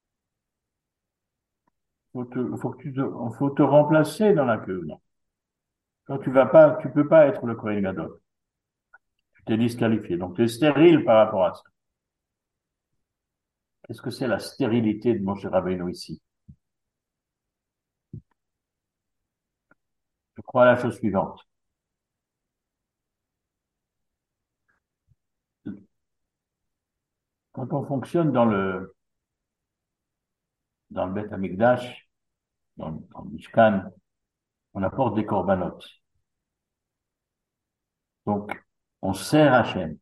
Faut te, faut que tu te, faut te remplacer dans la keuna. Quand tu vas pas, tu peux pas être le Kohen Gadol. Tu t'es disqualifié. Donc, tu es stérile par rapport à ça. Qu'est-ce que c'est la stérilité de Moshe Rabbeinu ici? Je crois à la chose suivante. Quand on fonctionne dans le, dans le Beth Amikdash, dans, dans le Mishkan, on apporte des corbanotes. Donc, on sert Hachem.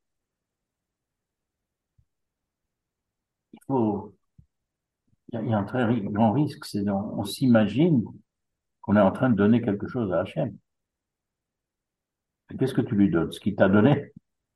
Il faut, il y a, il y a un très grand risque, c'est on, on s'imagine qu'on est en train de donner quelque chose à Hachem. Qu'est-ce que tu lui donnes? Ce qu'il t'a donné?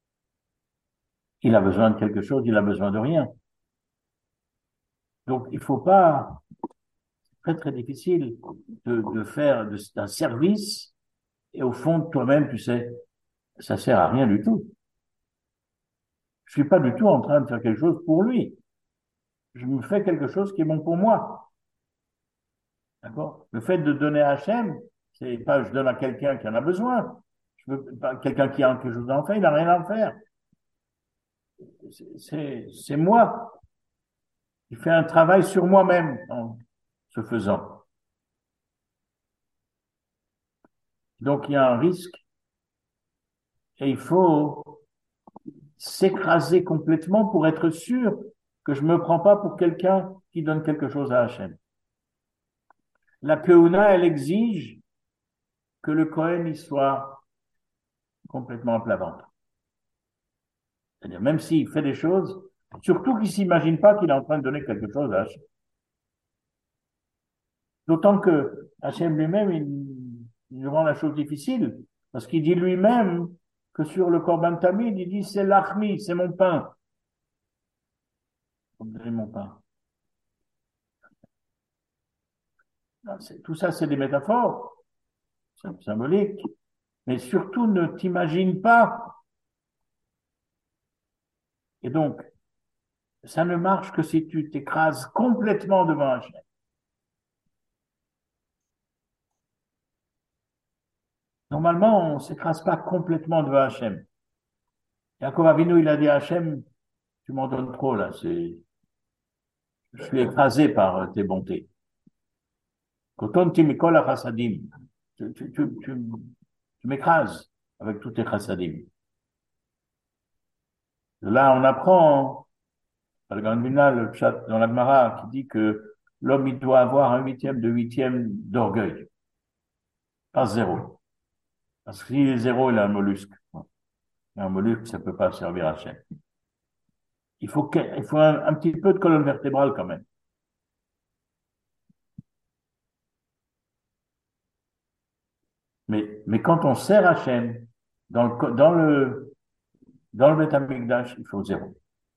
Il a besoin de quelque chose, il a besoin de rien. Donc, il faut pas, très très difficile de, de faire de, d'un service et au fond de toi-même, tu sais, ça sert à rien du tout. Je suis pas du tout en train de faire quelque chose pour lui. Je me fais quelque chose qui est bon pour moi. D'accord? Le fait de donner à Hachem, c'est pas je donne à quelqu'un qui en a besoin. Je veux pas quelqu'un qui a quelque chose à en faire, il n'a rien à en faire. C'est, c'est moi. Il fait un travail sur moi-même en ce faisant. Donc il y a un risque et il faut s'écraser complètement pour être sûr que je me prends pas pour quelqu'un qui donne quelque chose à Hachem. La Keuna, elle exige que le Kohen y soit complètement à plat ventre. C'est-à-dire, même s'il fait des choses, surtout qu'il ne s'imagine pas qu'il est en train de donner quelque chose à Hachem. D'autant que Hachem lui-même, il, il rend la chose difficile, parce qu'il dit lui-même que sur le Korban Tamid, il dit c'est l'achmi, c'est mon pain. C'est mon pain. Tout ça, c'est des métaphores, c'est symbolique. Mais surtout, ne t'imagine pas. Et donc, ça ne marche que si tu t'écrases complètement devant Hachem. Normalement, on ne s'écrase pas complètement devant Hachem. Yaakov Avinu, il a dit à Hachem, tu m'en donnes trop là, c'est, je suis écrasé par tes bontés. Koton timikol chassadim. Tu, tu, tu, tu, tu m'écrases avec tous tes chassadim. Là, on apprend, dans le Grand Bina, le chat dans la Gemara, qui dit que l'homme, il doit avoir un huitième de huitième d'orgueil. Pas zéro. Parce que s'il est zéro, il a un mollusque. Un mollusque, ça ne peut pas servir à Hachem. Il faut, il faut un, un petit peu de colonne vertébrale quand même. Mais, mais quand on sert Hachem, dans le, dans le, dans le Beth Amikdash, il faut zéro.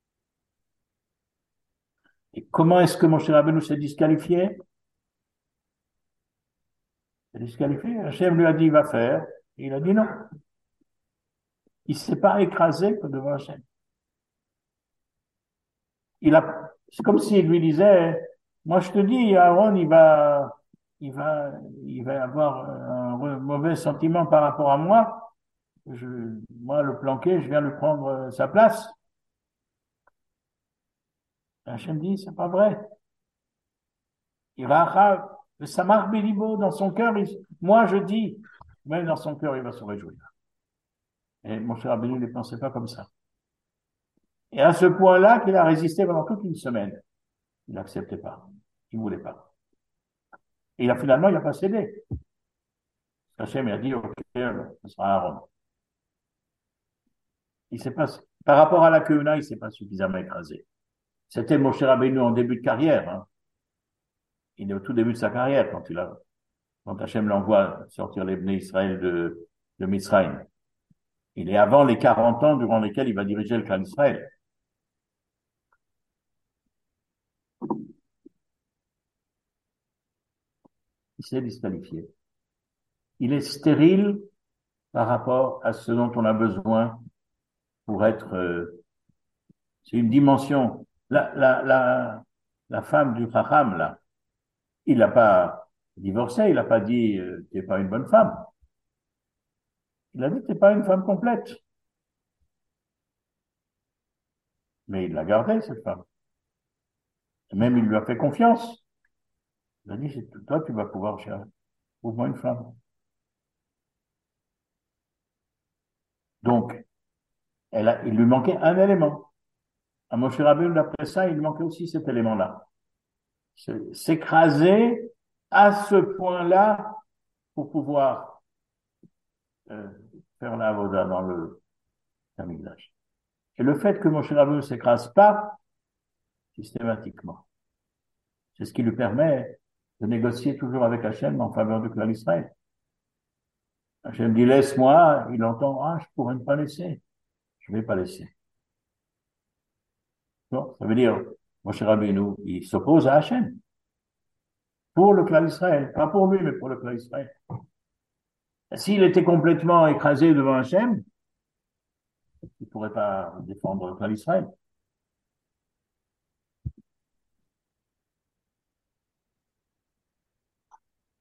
Et comment est-ce que Moshe Rabbeinu s'est disqualifié? Il s'est disqualifié. Hachem lui a dit, va faire. Et il a dit non. Il ne s'est pas écrasé devant Hachem. Il a, c'est comme s'il lui disait, moi je te dis, Aaron, il va, il va, il va avoir un mauvais sentiment par rapport à moi. Je, moi, le planqué, je viens lui prendre sa place. Hachem dit, c'est pas vrai. Il va, le Samar Bélibo, dans son cœur, il, moi je dis, même dans son cœur, il va se réjouir. Et mon cher Rabbeinu ne pensait pas comme ça. Et à ce point-là, qu'il a résisté pendant toute une semaine. Il n'acceptait pas. Il ne voulait pas. Et il a, finalement, il n'a pas cédé. Hachem a dit, ok, ce sera Aaron. Il s'est pas, par rapport à la Keuna, il ne s'est pas suffisamment écrasé. C'était Moshe Rabbeinu en début de carrière. Hein. Il est au tout début de sa carrière quand il a, quand Hachem l'envoie sortir les Bnei Israël de, de Mitzrayim. Il est avant les quarante ans durant lesquels il va diriger le clan d'Israël. Il s'est disqualifié. Il est stérile par rapport à ce dont on a besoin pour être... Euh, c'est une dimension. La, la, la, la femme du Chacham, là, il n'a pas divorcé, il n'a pas dit euh, « tu n'es pas une bonne femme ». Il a dit « tu n'es pas une femme complète ». Mais il l'a gardée, cette femme. Et même il lui a fait confiance. Il a dit « toi, tu vas pouvoir chercher. Trouve-moi une femme ». Donc, elle a, il lui manquait un élément. À Moshe Rabbeinu, d'après ça, il lui manquait aussi cet élément-là. S'écraser à ce point-là pour pouvoir euh, faire la avoda dans le Hamikdash. Et le fait que Moshe Rabbeinu ne s'écrase pas systématiquement, c'est ce qui lui permet de négocier toujours avec Hachem en faveur du clan d'Israël. Hachem dit laisse-moi, il entend ah je pourrais ne pas laisser, je ne vais pas laisser. Bon, ça veut dire Moshe Rabbeinu il s'oppose à Hachem pour le clan d'Israël, pas pour lui mais pour le clan d'Israël. S'il était complètement écrasé devant Hachem, il ne pourrait pas défendre le clan d'Israël.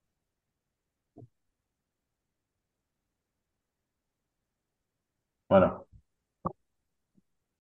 Voilà.